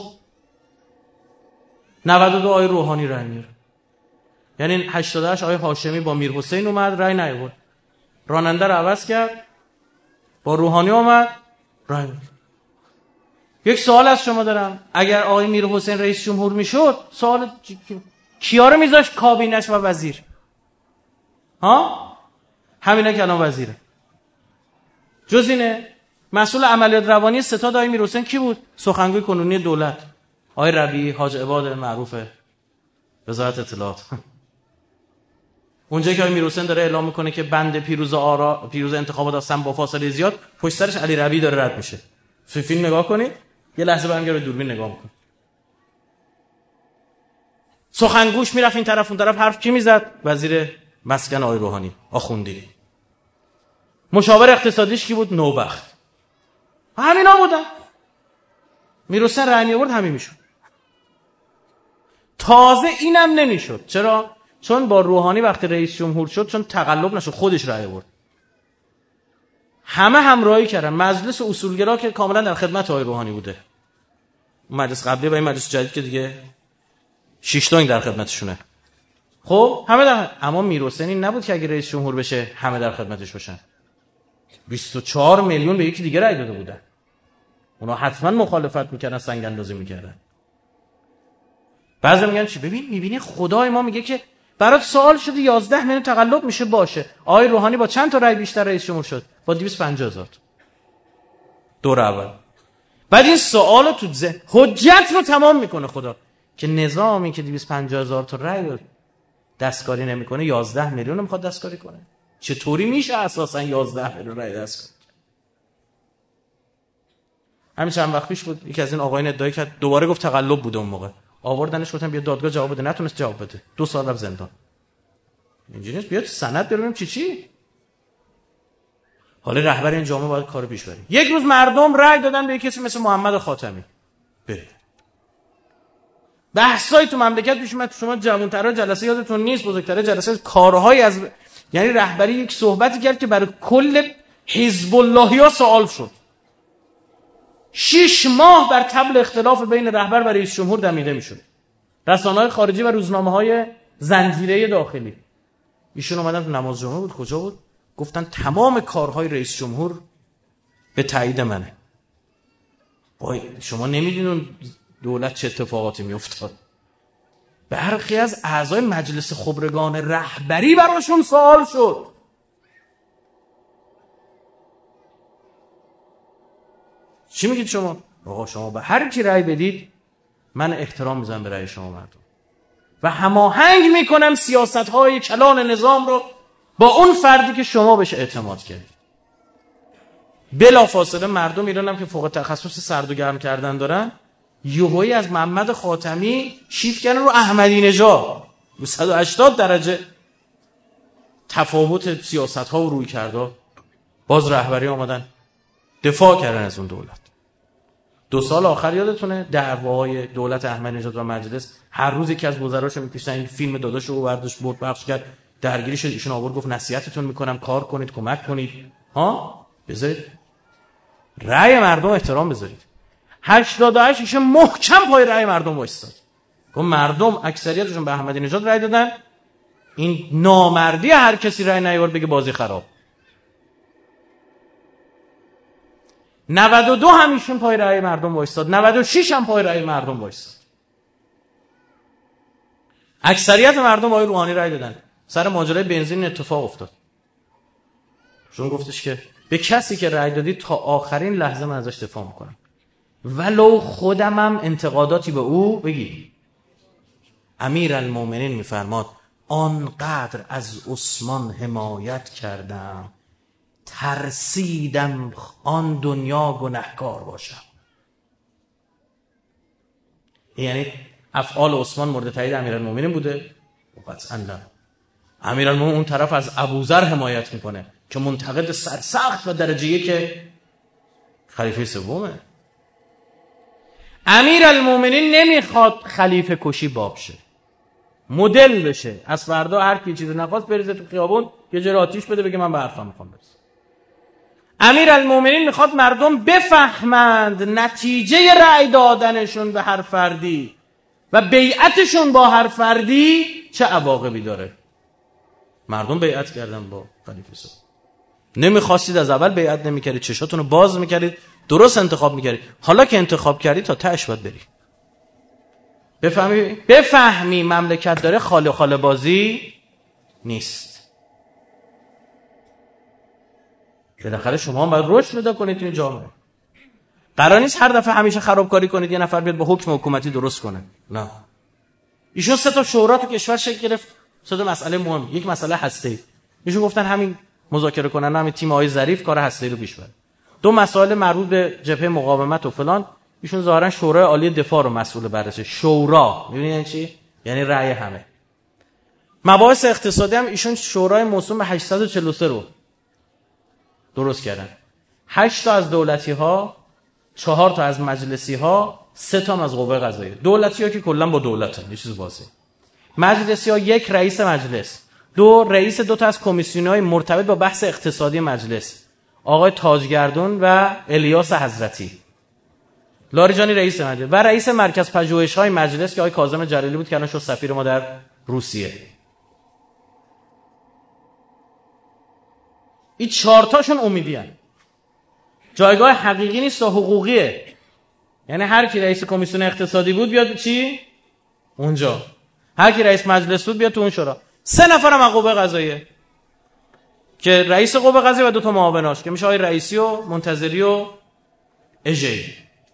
نود و دو آقای روحانی رای میاره، یعنی هشتاد و هشت آقای هاشمی با میر حسین اومد رای نیاورد، راننده رو عوض کرد با روحانی اومد رای میاره. یک سوال از شما دارم، اگر آقای میر حسین رئیس جمهور میشد سوال کیا رو میذاشت کابینش و وزیر؟ ها همینا که الان وزیره. جز اینه مسئول عملیات روانی ستاد آقای میر حسین کی بود؟ سخنگوی کنونی دولت آقای ربیعی، حاج عباد معروف وزارت اطلاعات. اونجایی که آقای میر حسین داره اعلام میکنه که بند پیروز آرا پیروز انتخابات هستن با فاصله زیاد، پشت سرش علی ربیعی داره رد میشه. فیلم نگاه کنید، یه لحظه برمیگره دوربین نگاه میکنه. سخنگوش میرفت این طرف اون طرف، حرف کی میزد؟ وزیر مسکن آقای روحانی آخوندی. مشاور اقتصادیش کی بود؟ نوبخت. همینا بودن. میر حسین رای می‌آورد همین میشد. تازه اینم نمیشد. چرا؟ چون با روحانی وقتی رئیس جمهور شد، چون تقلب نشد، خودش رای آورد. همه همراهی کردن. مجلس اصولگرا که کاملا در خدمت آقای روحانی بوده. اون مجلس قبلی و این مجلس جدید که دیگه شش تا در خدمتشونه. خب همه در، اما میر حسین این نبود که اگه رئیس جمهور بشه همه در خدمتش باشن. بیست و چهار میلیون به یکی دیگه رای داده بودن. اونا حتما مخالفت میکردن، سنگ اندازی میکردن. بعضی میگن چی؟ ببین میبینی خدای ما میگه که برات سوال شده یازده میلیون تقلب میشه باشه. آقای روحانی با چند تا رای بیشتر رئیس جمهور شد؟ با دویست و پنجاه هزار دور اول. بعد این سوالو تو ذهن حجت رو تمام میکنه خدا که نظامی که دویست و پنجاه هزار تا رای دستکاری نمیکنه یازده میلیون میخواد دستکاری کنه. چطوری میشه اساسا یازده میلیون رای دستکاری؟ همین چند وقت پیش بود یکی از این آقایان ادعا کرد دوباره گفت تقلب بوده اون موقع. آوردنش گفتن بیا دادگاه جواب بده، نتونست جواب بده، دو سال رفت زندان. اینجوریه بیاد سند ببینیم چی چی. حالا رهبر این جامعه باید کارو پیش بره. یک روز مردم رأی دادن به کسی مثل محمد خاتمی. بره. بحثای تو مملکت پیش اومد، شما جوان‌ترا جلسه یادتون نیست، بزرگترا جلسه کارهای از یعنی رهبری یک صحبتی کرد که برای کل حزب اللهی‌ها سوال شد. شش ماه بر طبل اختلاف بین رهبر و رئیس جمهور دمیده میشد. رسانه‌های خارجی و روزنامه‌های زنجیره داخلی. ایشون اومدن تو نماز جمعه بود، کجا بود؟ گفتن تمام کارهای رئیس جمهور به تایید منه. وای شما نمیدونید دولت چه اتفاقاتی میافتاد. برخی از اعضای مجلس خبرگان رهبری براشون سوال شد. چی میگید شما؟ آقا شما به هر کی رأی بدید من احترام میذارم به رأی شما مردم و هماهنگ میکنم سیاست‌های کلان نظام رو با اون فردی که شما بهش اعتماد کردید. بلافاصله مردم ایران هم که فوق تخصص سرد و گرم کردن دارن یهویی از محمد خاتمی شیفت کردن رو احمدی نژاد به صد و هشتاد درجه تفاوت سیاست‌ها و روی کرده. باز رهبری آمدن دفاع کردن از اون دولت. دو سال آخر یادتونه دعواهای دولت احمدی نژاد و مجلس هر روز یکی از وزراشو می‌کشتن، این فیلم داداشو رو برداشت برد پخش کرد، درگیری شد، ایشون آورد گفت نصیحتتون میکنم کار کنید، کمک کنید. ها بذارید رأی مردم احترام بذارید. هشتاد و هشت ایشون محکم پای رأی مردم وایساد. گفت مردم اکثریتشون به احمدی نژاد رأی دادن، این نامردی هر کسی رأی نیاورد بگه بازی خراب. نود و دو هم ایشون پای رأی مردم وایساد، نود و شش هم پای رأی مردم وایساد. اکثریت مردم آقای روحانی رأی دادن. سر ماجرای بنزین اتفاق افتاد. چون گفتش که به کسی که رأی دادی تا آخرین لحظه من ازش دفاع میکنم. ولو خودمم انتقاداتی به او بگی. امیرالمومنین میفرماد آنقدر از عثمان حمایت کردم ترسیدم آن دنیا گنهکار باشم. یعنی افعال عثمان مورد تایید امیرالمومنین بوده؟ قطعاً نه. امیرالمومنین اون طرف از ابوذر حمایت میکنه که منتقد سرسخت و درجه یک خلیفه سومه. امیرالمومنین نمیخواد خلیفه کشی باب شه، مدل بشه، از فردا هر کی چیزی نخواست بریزه تو خیابون یه جور آتیش بده بگه من به حرفم میخوام برسم. امیرالمومنین میخواد مردم بفهمند نتیجه رأی دادنشون به هر فردی و بیعتشون با هر فردی چه عواقبی داره. مردم بیعت کردن با خلیفه سوم. نمیخواستید از اول بیعت نمیکردید، چشاتون رو باز میکردید، درست انتخاب میکردید. حالا که انتخاب کردید تا تهش باید بری. بفهمی بفهمی مملکت داره خاله خاله بازی نیست. بالاخره شما هم باید رشد پیدا کنید تو این جامعه. قرار نیست هر دفعه همیشه خرابکاری کنید یه نفر بیاد با حکم حکومتی درست کنه. نه. ایشون سه تا شورا تو کشور شکل گرفت، سه تا مسئله مهم. یک مسئله هسته‌ای. ایشون گفتن همین مذاکره کنن، همین تیم آقای ظریف کار هسته‌ای رو پیش بره. دو مسائل مربوط به جبهه مقاومت و فلان، ایشون ظاهرا شورای عالی دفاع رو مسئول بررسی. شورا می‌بینید یعنی چی؟ یعنی رأی همه. مباحث اقتصادی هم ایشون شورای موسوم به هشتصد و چهل و سه رو درست کردن. هشت تا از دولتی‌ها، چهار تا از مجلسی‌ها، سه تا از قوه قضاییه. دولتی‌ها که کلا با دولتن، یه چیز واضحه. مجلسی‌ها یک رئیس مجلس، دو رئیس دو تا از کمیسیون‌های مرتبط با بحث اقتصادی مجلس، آقای تاجگردون و الیاس حضرتی. لاریجانی رئیس مجلس و رئیس مرکز پژوهش‌های مجلس که آقای کاظم جلالی بود که الان شد سفیر ما در روسیه. این چهار تاشون امیدیان. جایگاه حقیقی نیست و حقوقیه. یعنی هر کی رئیس کمیسیون اقتصادی بود بیاد چی؟ اونجا هر کی رئیس مجلس بود بیاد تو اون شورا. سه نفرم از قوه قضاییه که رئیس قوه قضاییه و دو تا معاوناش که میشه آقای رئیسی و منتظری و اژه‌ای.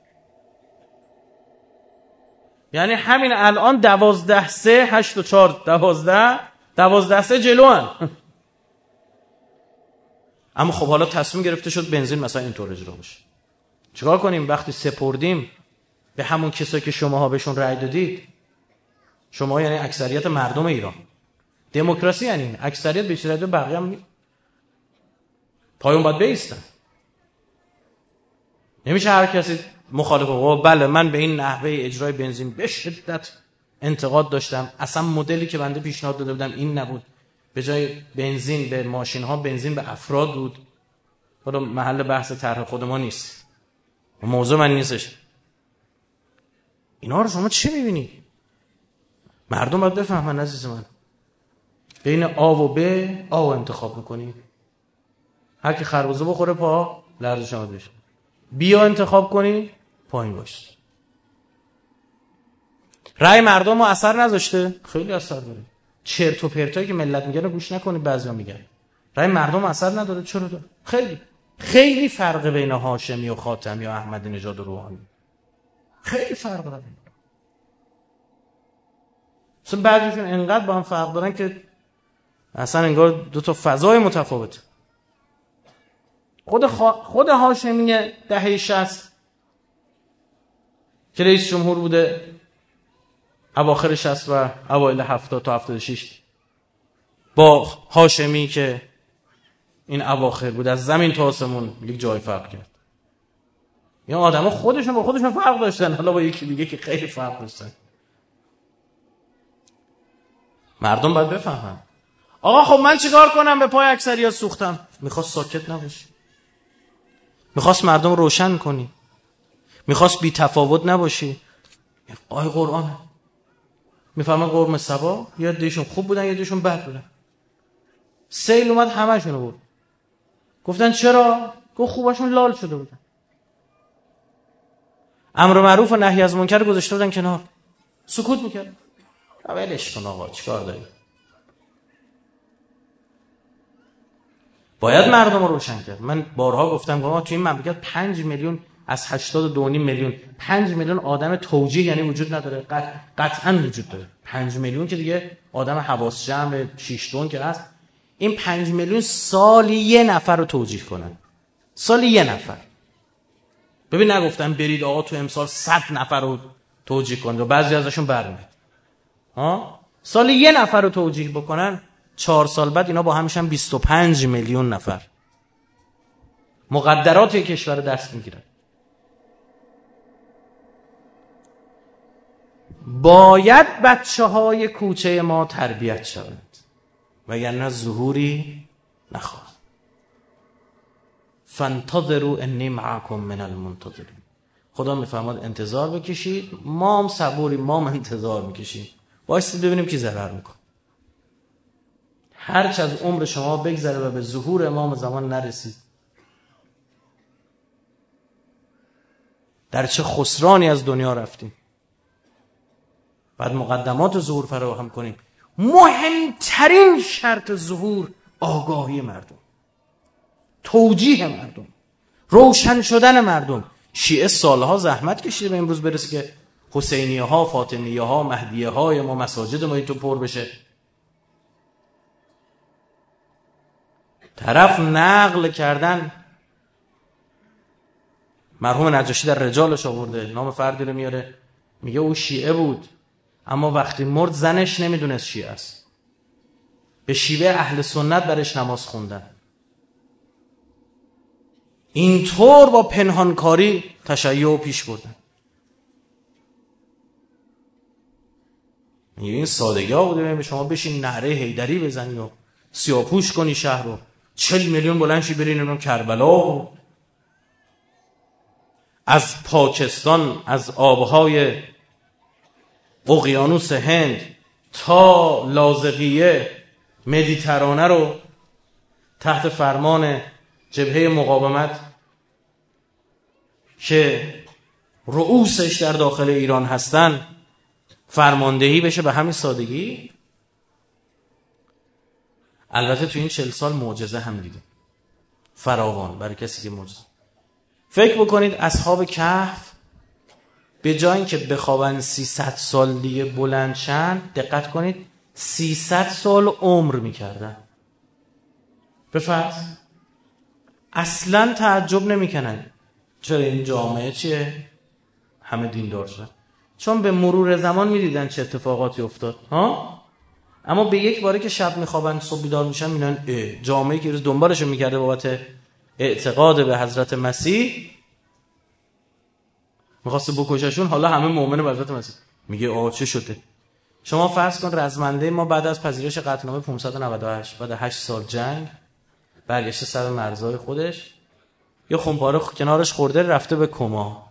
یعنی همین الان دوازده سه هشت و چهار دوازده دوازده سه جلو هن. اما خب حالا تصمیم گرفته شد بنزین مثلا اینطور اجرا بشه. چیکار کنیم وقتی سپردیم به همون کسایی که شماها بهشون رأی دادید؟ شما یعنی اکثریت مردم ایران. دموکراسی یعنی اکثریت به چیزای بقیه هم پایون باید بیستن. نمیشه هر کسی مخالف و بله من به این نحوه اجرای بنزین به شدت انتقاد داشتم، اصلا مدلی که بنده پیشنهاد داده بودم این نبود، به جای بنزین به ماشین ها بنزین به افراد بود. حالا محل بحث طرح خود ما نیست، موضوع من نیستش. اینا رو شما چه میبینی؟ مردم باید بفهمن عزیز من. بین آ و ب آ انتخاب میکنی، هر کی خربزه بخوره پا لرزش شما بشه. بیا انتخاب کنی پایین باش. رأی مردم رو اثر نذاشته؟ خیلی اثر داره. چرت و پرتایی که ملت میگن گوش نکنید. بعضیا میگن رأی مردم اثر نداره. چرا داره؟ خیلی خیلی فرق بین هاشمی و خاتمی و احمدی نژاد و روحانی. خیلی فرق داره. مثلا بعضیشون انقدر با هم فرق دارن که اصلا انگار دو تا فضای متفاوته. خود خوا... خود هاشمی دهه شصت که رئیس جمهور بوده، اواخر شصت و اوایل هفتاد تا هفتاد و شش، با هاشمی که این اواخر بود از زمین تا آسمون یک جای فرق کرد. این آدما خودشون با خودشون فرق داشتن، حالا با یکی دیگه که خیلی فرق داشتن. مردم باید بفهمن. آقا خب من چیکار کنم به پای اکثریت سوختم؟ میخواست ساکت نباشی، میخواست مردم روشن کنی، میخواست بی تفاوت نباشی. آیه قرآن میفهمن قرم سبا یه دیشون خوب بودن یه دیشون بد بودن. سیل اومد همه‌شون بود. گفتن چرا؟ گفت خوبشون لال شده بودن. امر معروف و نهی از منکر گذاشته بودن کنار، سکوت میکرد. ولش کن آقا چیکار داری؟ باید مردم رو روشن کرد. من بارها گفتم که ما تو این مملکت پنج میلیون از هشتاد و دو و نیم میلیون پنج میلیون آدم توجیه یعنی وجود نداره. قط... قطعا وجود داره. پنج میلیون که دیگه آدم حواس جمع شش تن که هست. این پنج میلیون سالی یه نفر رو توجیه کنن. سالی یه نفر. ببین نگفتم برید آقا تو امسال صد نفر رو توجیه کنید و بعضی ازشون برمیاد. ها؟ سالی یه نفر رو توجیه بکنن، چهار سال بعد اینا با هم میشن بیست و پنج میلیون نفر. مقدرات یک کشور دست میگیرن. باید بچه های کوچه ما تربیت شوند وگرنه ظهوری نخواهد. فانتظروا انی معکم من المنتظرین. خدا میفرماد انتظار بکشید، ما هم صبوری، ما هم انتظار میکشیم. وایسید ببینیم کی ضرر میکنه. هرچه از عمر شما بگذره و به ظهور امام زمان نرسید، در چه خسرانی از دنیا رفتیم. بعد مقدمات ظهور فراهم کنیم. مهمترین شرط ظهور آگاهی مردم، توجیه مردم، روشن شدن مردم. شیعه سالها زحمت کشیده به امروز برسه که حسینیه ها، فاطمیه ها، مهدیه های ما مساجد ما اینطور پر بشه. طرف نقل کردن مرحوم نجاشی در رجالش آورده، نام فردی رو میاره، میگه او شیعه بود اما وقتی مرد زنش نمیدونست شیعه است. به شیوه اهل سنت برش نماز خوندن. اینطور با پنهانکاری تشیع پیش بردن. میگه این سادگی ها بوده به شما بشین نعره حیدری بزنی و سیاپوش کنی شهر رو، چل میلیون بلندشی برین اونم کربلا و از پاکستان از آبهای اقیانوس هند تا لاذقیه مدیترانه رو تحت فرمان جبهه مقاومت که رؤوسش در داخل ایران هستن فرماندهی بشه به همین سادگی. البته تو این چهل سال معجزه هم دیدیم فراوان برای کسی که معجزه. فکر بکنید اصحاب کهف به جای اینکه بخوابن سیصد سال دیگه بلند شن، دقت کنید سیصد سال عمر میکردن. به فرض اصلا تعجب نمیکنن چرا این جامعه چیه؟ همه دیندار شدن. چون به مرور زمان میدیدن چه اتفاقاتی افتاد ها. اما به یک باره که شب میخوابن صبح بیدار میشن میبینن جامعه که روز دنبالشون میکرده بابت اعتقاد به حضرت مسیح میخواسته بکششون، حالا همه مؤمن به حضرت مسیح. میگه آه چه شده؟ شما فرض کن رزمنده ما بعد از پذیرش قطعنامه پانصد و نود و هشت بعد هشت سال جنگ برگشته سر مرزهای خودش، یه خمپاره کنارش خورده رفته به کما،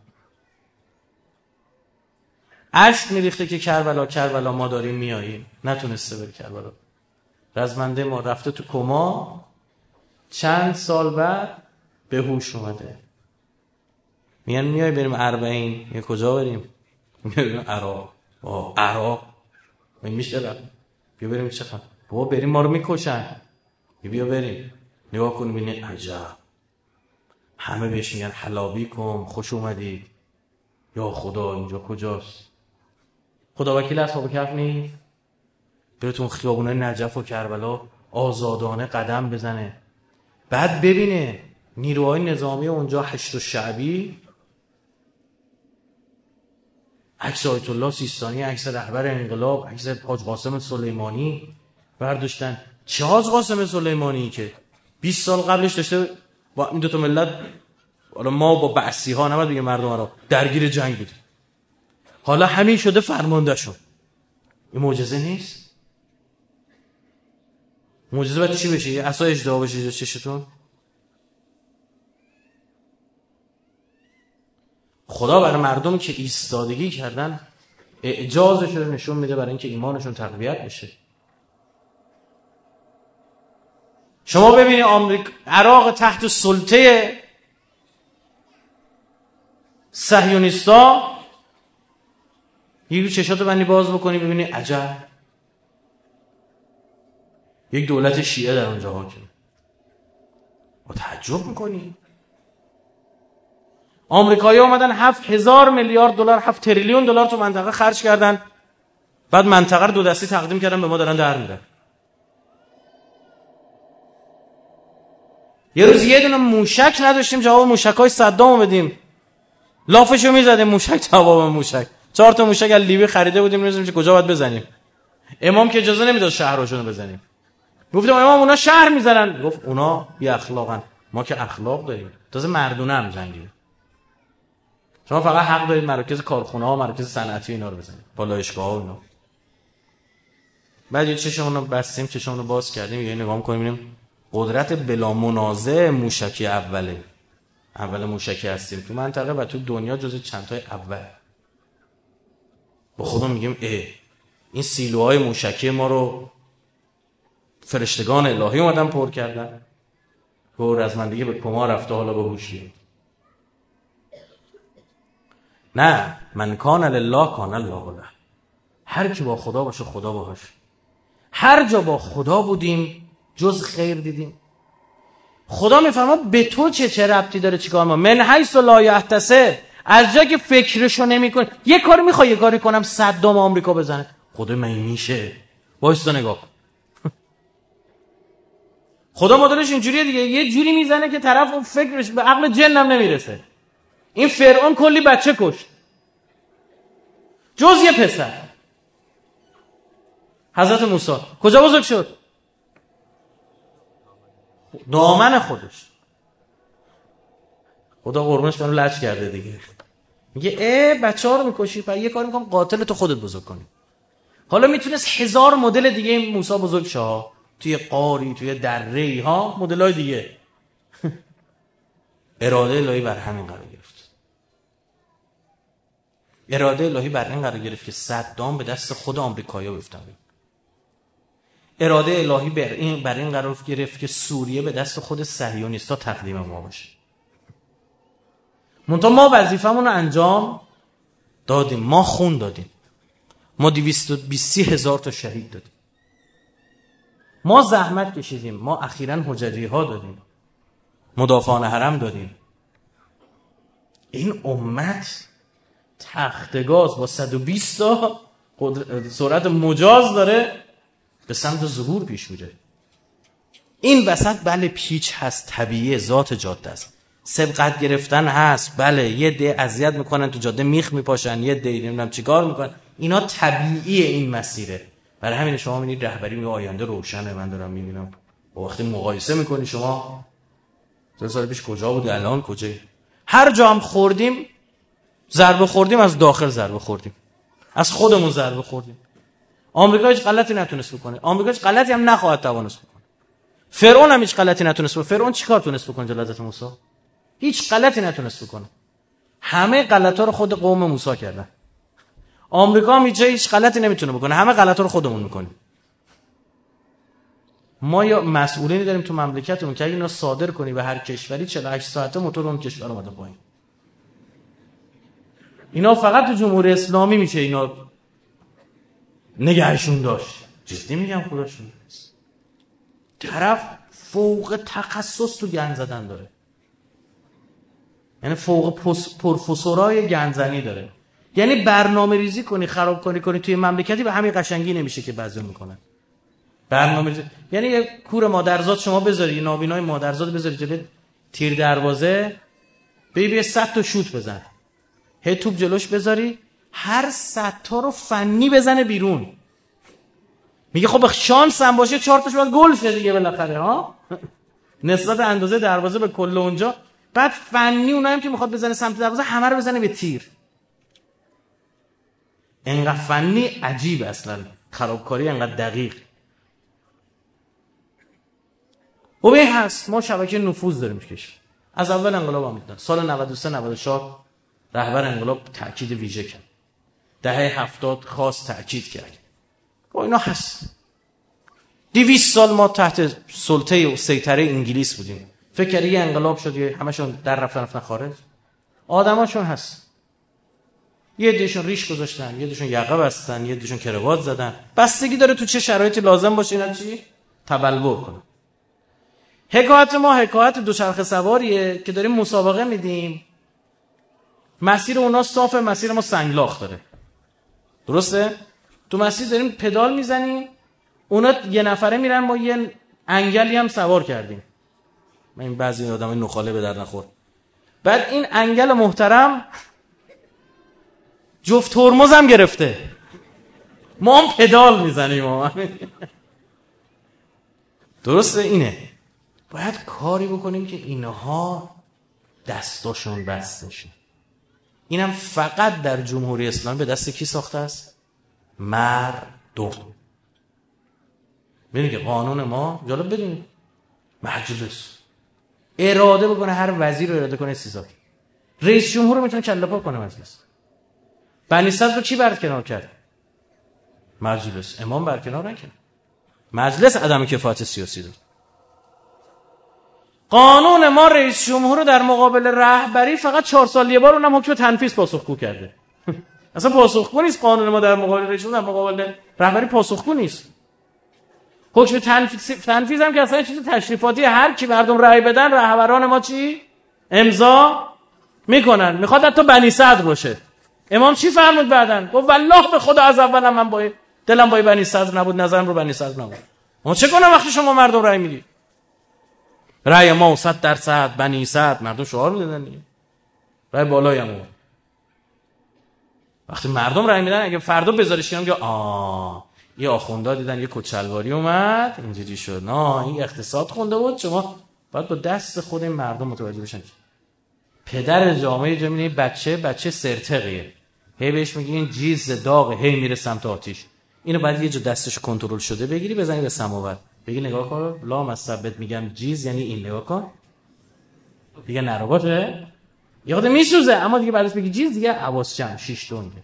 اشک میریخته که کربلا کربلا ما داریم میاییم، نتونسته بره کربلا. رزمنده ما رفته تو کما، چند سال بعد به هوش اومده. میگن میای بریم اربعین. میگه کجا بریم؟ میگه بریم عراق. آه عراق میشه رفت. بیا بریم چه خبر؟ بابا بریم ما رو میکشن. بیا بریم. نگاه کن ببینی عجب. همه بهش میگن حلابی کن، خوش اومدید. یا خدا اینجا کجاست؟ خدا وکیل اصحاب کهف نیست؟ براتون خیابونای نجف و کربلا آزادانه قدم بزنه، بعد ببینه نیروهای نظامی اونجا هشت شعبی، عکس آیت الله سیستانی، عکس رهبر انقلاب، عکس حاج قاسم سلیمانی برداشتن. چه حاج قاسم سلیمانی که بیست سال قبلش داشته با این دو تا ملت، حالا ما با بعثی ها نباید بگه مردم را درگیر جنگ بودیم، حالا همین شده فرمانده شون. این معجزه نیست؟ معجزه باید چی بشه؟ یه عصا اژدها بشه چشتون؟ خدا برای مردم که ایستادگی کردن اعجازش رو نشون میده برای اینکه ایمانشون تقویت بشه. شما ببینید آمریکا عراق تحت سلطه صهیونیستا، یک چشاتو بندی باز بکنی ببینی عجب یک دولت شیعه در اونجا حاکمه. با تعجب میکنی. آمریکایی اومدن هفت هزار میلیارد دلار، هفت تریلیون دلار تو منطقه خرج کردن، بعد منطقه رو دو دستی تقدیم کردن به ما، دارن در میدن. یه روز یه دونه موشک نداشتیم جواب موشکای صدام بدیم، لافشو میزدیم موشک جواب موشک. چهار تا موشک از لیبی خریده بودیم، نمی‌دونیم کجا باید بزنیم. امام که اجازه نمیداد شهرشون رو بزنیم. گفتم امام اونا شهر میزنن. گفت اونا بی اخلاقن، ما که اخلاق داریم. تازه مردونه هم جنگیم. شما فقط حق دارید مراکز کارخونه ها، مراکز صنعتی اینا رو بزنید، پالایشگاه ها اینا. بعد یه چشمون رو بستیم، چشمون رو باز کردیم، یه نگاه می‌کنیم ببینیم قدرت بلا منازع موشکی اوله. اول موشکی هستیم تو منطقه و تو دنیا جزو چند تای اول. با خودم میگیم اه این سیلوهای موشکی ما رو فرشتگان الهی اومدن پر کردن. و رزمندگی به کما رفته، حالا به هوشی. نه، من کان لله کان الله له. هر کی با خدا باشه خدا باهاش. هر جا با خدا بودیم جز خیر دیدیم. خدا میفرما به تو چه چه ربطی داره چیکار ما؟ من حیث لا یحتسب، از جا که فکرشو نمیکنه. یه کاری میخوای یه کاری کنم صدام آمریکا بزنه، خدا من میشه وایستا نگاه کن. خدا مدلش اینجوریه دیگه، یه جوری میزنه که طرف اون فکرش به عقل جنم نمیرسه. این فرعون کلی بچه کشت جز یه پسر، حضرت موسی. کجا بزرگ شد؟ دامن خودش. خدا قربونش منو لج کرده دیگه. میگه اه بچه ها رو میکشی، پس یه کاری میکنم قاتل تو خودت بزرگ کنی. حالا میتونست هزار مدل دیگه این موسی بزرگ شه، توی قاری، توی دره‌ای ها، مدلای دیگه. اراده الهی بر همین قرار گرفت. اراده الهی بر این قرار گرفت که صدام به دست خود آمریکایی‌ها بیفتن. اراده الهی بر این بر این قرار گرفت که سوریه به دست خود صهیونیستا تقدیم ما باشه. منتها ما وظیفمون رو انجام دادیم، ما خون دادیم. ما دویست و بیست هزار تا شهید دادیم. ما زحمت کشیدیم. ما اخیراً حججی ها دادیم، مدافعان حرم دادیم. این امت تختگاز با صد و بیست تا سرعت مجاز داره به سمت ظهور پیش میره. این وسط بله پیچ هست، طبیعیه، ذات جاده است. سبقت گرفتن هست، بله یه ده اذیت میکنن تو جاده میخ میپاشن، یه ده نمیدونم چیکار میکنن، اینا طبیعیه این مسیره. برای همین شما میبینید رهبری میگه آینده روشنه. من دارم میبینم با وقتی مقایسه میکنی شما دو سال پیش کجا بود الان کجایی. هر جا هم خوردیم ضربه خوردیم، از داخل ضربه خوردیم، از خودمون ضربه خوردیم. آمریکا هیچ غلطی نتونست بکنه، آمریکا هیچ غلطی هم نخواهد توانست بکنه. فرعون هم هیچ غلطی نتونست بکنه. فرعون چیکار تونست بکنه جلوی حضرت موسی؟ هیچ غلطی نتونست بکنه. همه غلطا رو خود قوم موسی کردن. آمریکا هم هیچ غلطی نمیتونه بکنه، همه غلطا رو خودمون میکنیم. ما یا مسئولینی داریم تو مملکتمون که اگه اینا صادر کنی به هر کشوری چهل و هشت ساعته موتور اون کشور اومده پایین. اینا فقط تو جمهوری اسلامی میشه اینا نگهشون داشت. جدی میگم خودشون. طرف فوق تخصص تو گند زدن داره، یعنی فوق پروفسورای گندزنی داره. یعنی برنامه ریزی کنی خراب کنی کنی توی مملکتی به همین قشنگی نمیشه که بعضی میکنن. برنامه ریزی یعنی یه کور مادرزاد شما بذاری، یه نابینای مادرزاد بذاری جلوی تیر دروازه، ببین صد تا شوت بزن، هی توپ جلوش بذاری، هر صد تا رو فنی بزنه بیرون. میگه خب شانس هم باشه چهار تاش باید گل شه دیگه بالاخره ها، نسبت اندازه دروازه به کل اونجا. بعد فنی اونایی که میخواد بزنه سمت دروازه همه رو بزنه به تیر. انقدر فنی عجیب، اصلا خرابکاری انقدر دقیق. و به هست ما شبکه نفوذ داریم تو کشور. از اول انقلاب هم بودن. سال نود و سه نود و چهار رهبر انقلاب تاکید ویژه کرد، دهه هفتاد خاص تاکید کرد. و اینا هست. دویست سال ما تحت سلطه و سیطره انگلیس بودیم. فکر کردی یه انقلاب شد همشون در رفتن رفتن خارج؟ آدماشون هست. یه دیشون ریش گذاشتن، یه دیشون یقه بستن، یه دیشون کروات زدن. بستگی داره تو چه شرایطی لازم باشه اینا چی تبلور کنه. حکایت ما حکایت دوچرخه سواریه که داریم مسابقه میدیم. مسیر اونا صافه، مسیر ما سنگلاخ داره. درسته؟ تو مسیر داریم پدال میزنیم، اونا یه نفره میرن، ما یه انگلی هم سوار کردیم. من این بعضی آدمای نخاله به در نخور. بعد این انگل محترم جفت ترمز هم گرفته، ما هم پدال میزنیم. درسته؟ اینه باید کاری بکنیم که اینها دستاشون بسته شه. اینم فقط در جمهوری اسلامی به دست کی ساخته است؟ مردم. ببینید که قانون ما جالب بدونید مجلس اراده بکنه، هر وزیر رو اراده کنه سیزار، رئیس جمهور رو میتونه کله پا کنه مجلس. بنی صدر رو کی برکنار کرد؟ مجلس. امام برکنار نکرد، مجلس عدم کفایت سیاسی داد. قانون ما رئیس جمهور رو در مقابل رهبری فقط چهار سال یه بار اونم حکم تنفیذ پاسخگو کرده. اصلا پاسخگو نیست قانون ما در مقابل رئیس جمهور، در مقابل رهبری پاسخگو نیست. حکم تنفیذ تنفیذ هم که اصلا چیز تشریفاتی، هر کی مردم رأی بدن رهبران ما چی امضا میکنن. میخواد حتی بنی صدر باشه. امام چی فرمود بعدن؟ گفت والله به خدا از اول من با دلم با بنی صدر نبود، نظرم رو بنی صدر نبود. ما چه کنم وقتی شما مردم رأی میدید؟ رأی ما صد درصد بنی صدر، مردم شعار میدادن دیگه، رأی بالایی هم بود. وقتی مردم رأی میدن اگه فردا بذارش کنم که آ یه آخوندا دیدن یه کچلواری اومد اینجوری شد، نه این اقتصاد خونده بود، شما باید با دست خود این مردم متوجه بشن. پدر جامعه جامعه بچه بچه سرتقیه، هی بهش میگی این جیز داغه، هی میره سمت آتیش. اینو بعد یه جا دستش کنترل شده بگیری بزنی به سماور، بگی نگاه کن لا مصبت میگم جیز یعنی این، نگاه کن دیگه نرواته یاد میسوزه، اما دیگه بعدش بگی جیز دیگه حواس جمع شش دونگه.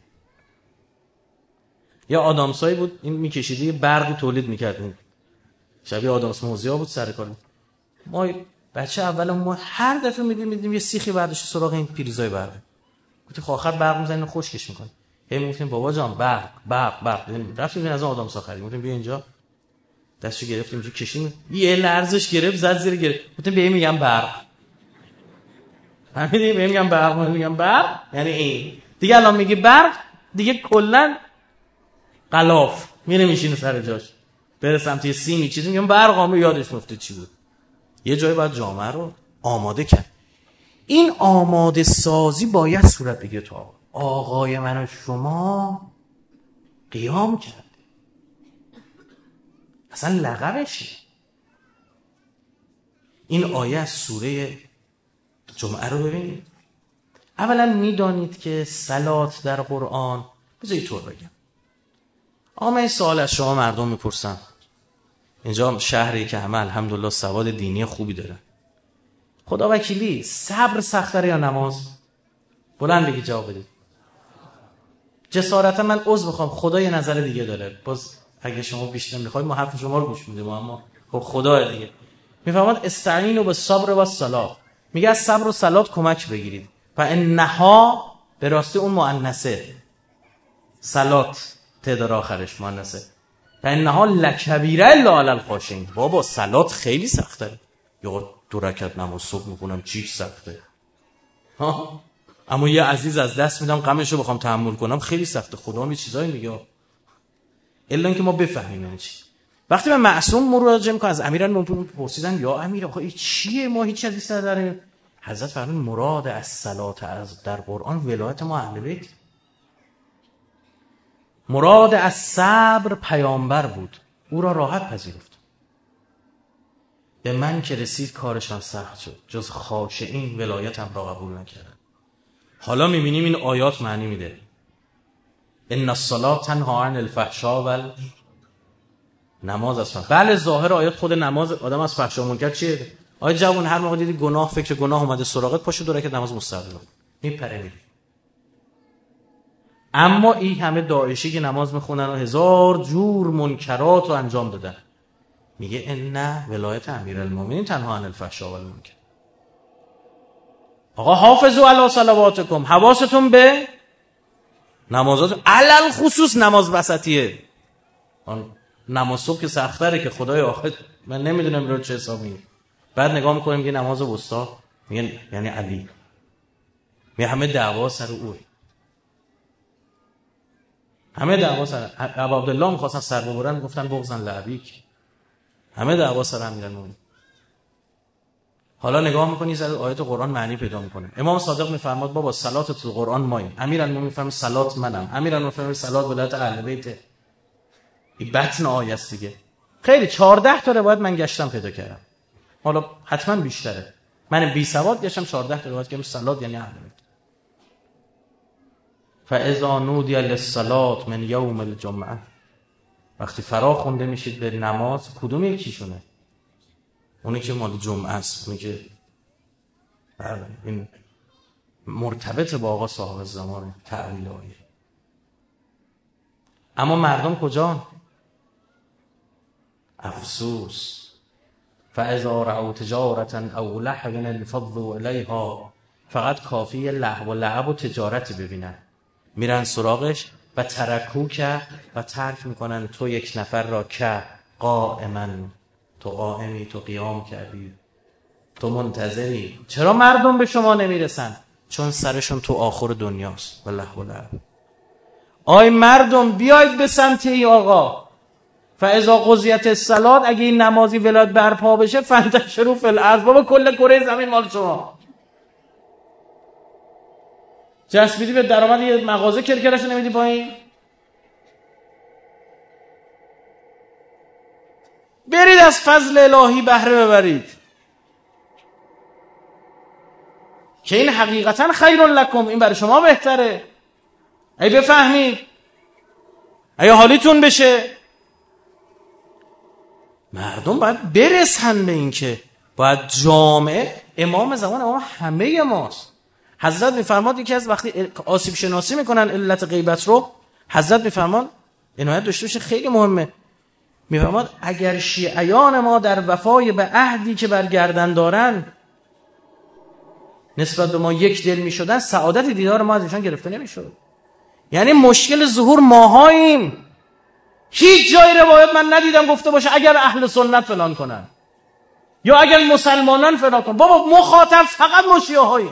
یا آدامسایی بود این میکشیده یه برقی تولید میکرد، شبیه آدامس موزیا بود سر کار. ما بچه اول ما هر دفعه میدیم میدیم یه سیخی برداشت سراغ این پریزای برق، گفت خب آخر برق میزنین خشکش میکنه. هی میگفتیم بابا جان برق برق برق، رفتیم از اون آدم ساخری میگفتیم بیا اینجا، دستشو گرفتیم اینجا کشیم، یه لرزش گرفت زد زیر گرفت، گفتیم به این میگم برق. فهمیدی؟ به این میگم برق، من میگم برق یعنی این دیگه. الان میگی برق دیگه کلا غلاف میره میشینه سر جاش، بره سمت یه سیمی چیزی میگم برق، هم یادش میفته چی بود. یه جایی باید جامعه رو آماده کرد. این آماده سازی باید صورت بگیره. تو آقا آقای من و شما قیام کرد، اصلا لقبشه. این آیه از سوره جمعه رو ببینید. اولا میدانید که صلات در قرآن، بذارید طور بگم، آمه سوال از شما مردم میپرسن، اینجا شهری که همه الحمدلله سواد دینی خوبی دارن، خدا وکیلی صبر سخت‌تره یا نماز؟ بلند بگید جواب بدید. جسارتا من عذر میخوام، خدا یه نظر دیگه داره. باز اگه شما بیشتر میخواید ما حرف شما رو گوش میدیم، اما خب خدا دیگه میفهمد استعینوا بالصبر والصلاه، میگه از صبر و صلات کمک بگیرید. فانها به راستی اون مؤنثه، صلات تعداد آخرش مؤنثه. فانها لکبیره الا علی الخاشعین. بابا صلات خیلی سخته. یا دو رکعت نماز صبح میخونم چیش سخته ها، اما یه عزیز از دست میدم غمشو بخوام تحمل کنم خیلی سخته. خدا هم یه چیزایی میگه الا اینکه ما بفهمیم یعنی چی. وقتی من معصوم مراجعه میکنم، از امیرالمومنین پرسیدن یا امیر آقا این چیه، ما هیچ چیزی نداریم. حضرت فرمودن مراد از صلات از در قرآن ولایت ما اهل بیت، مراد از صبر پیامبر بود، او را راحت پذیرفت. به من که رسید کارشان سخت شد، جز خاشعین ولایتم را قبول نکردن. حالا میبینیم این آیات معنی میده. ان الصلاة تنهی عن الفحشاء وال نماز از فحشا. بله ظاهر آیات خود نماز آدم از فحشا و منکر چیه؟ آیا جوان هر موقع دیدی گناه، فکر گناه اومده سراغت، پاشو دو رکعت نماز مستقل میپره میری. اما این همه داعشی که نماز میخونن و هزار جور منکرات رو انجام دادن، میگه ان ولایت امیرالمومنین تنها عن الفحشاء والمنکر. آقا حافظوا علی صلواتکم، حواستون به نمازات، علل خصوص نماز وسطیه. آن نماز صبح که سخت‌تره که خدای آخر من نمیدونم رو چه حساب میگه. بعد نگاه میکنیم که نماز وسطا میگن یعنی علی، میگه همه دعوا سر اوه، همه دعوا سر ابو عبدالله میخواستن سر ببرن، گفتن بغضن لعبیک، همه دعوا سر امیرالمومنین. حالا نگاه میکنی از آیات قرآن معنی پیدا میکنه. امام صادق میفرماد بابا صلات تو قرآن ماییم، امیرالمومنین میفرماد صلات منم، امیرالمومنین میفرماد صلات ولایت اهل بیت. این بطن آیه است دیگه. خیلی چهارده تا روایت من گشتم پیدا کردم، حالا حتما بیشتره، من بی سواد گشتم چهارده تا روایت که صلات یعنی اهل بیت. فاذا نودی للصلاه من یوم الجمعه، وقتی فرا خونده میشید به نماز، کدوم یکیشونه؟ اونی که مال جمعه است، اونی که این مرتبط با آقا صاحب زمان تعویل آیه. اما مردم کجا؟ افسوس. فاذا رأوا تجارة او لهوا انفضوا الیها، فقط کافیه لهو و لعب و تجارتی ببینن میرن سراغش. و ترکوک و ترک میکنن تو یک نفر را که قائما، تو قائمی، تو قیام کردی، تو منتظری. چرا مردم به شما نمیرسن؟ چون سرشون تو آخر دنیاست. والله والله. آی مردم بیاید به سمت ای آقا. فاذا قضیت الصلاة، اگه این نمازی ولایت برپا بشه، فانتشروا فی الارض، بابا کل کره زمین مال شما. جسبیدی به درآمد یه مغازه کرکرش نمیدی پایین؟ برید از فضل الهی بهره ببرید که این حقیقتا خیر لکم، این برای شما بهتره. ای بفهمید، ای حالیتون بشه. مردم باید برسن به این که باید جامعه، امام زمان امام همه ماست. حضرت میفرماد یکی از وقتی آسیب شناسی میکنن علت غیبت رو، حضرت میفرماد عنایت داشته باشه، خیلی مهمه. میفرماد اگر شیعیان ما در وفای به عهدی که برگردن دارن نسبت به ما یک دل میشدن، سعادت دیدار ما از ایشان گرفته نمیشد. یعنی مشکل ظهور ماهاییم. هیچ جای روایت من ندیدم گفته باشه اگر اهل سنت فلان کنن یا اگر مسلمانان فلان کنن. بابا مخاطب فقط ما شیعهاییم.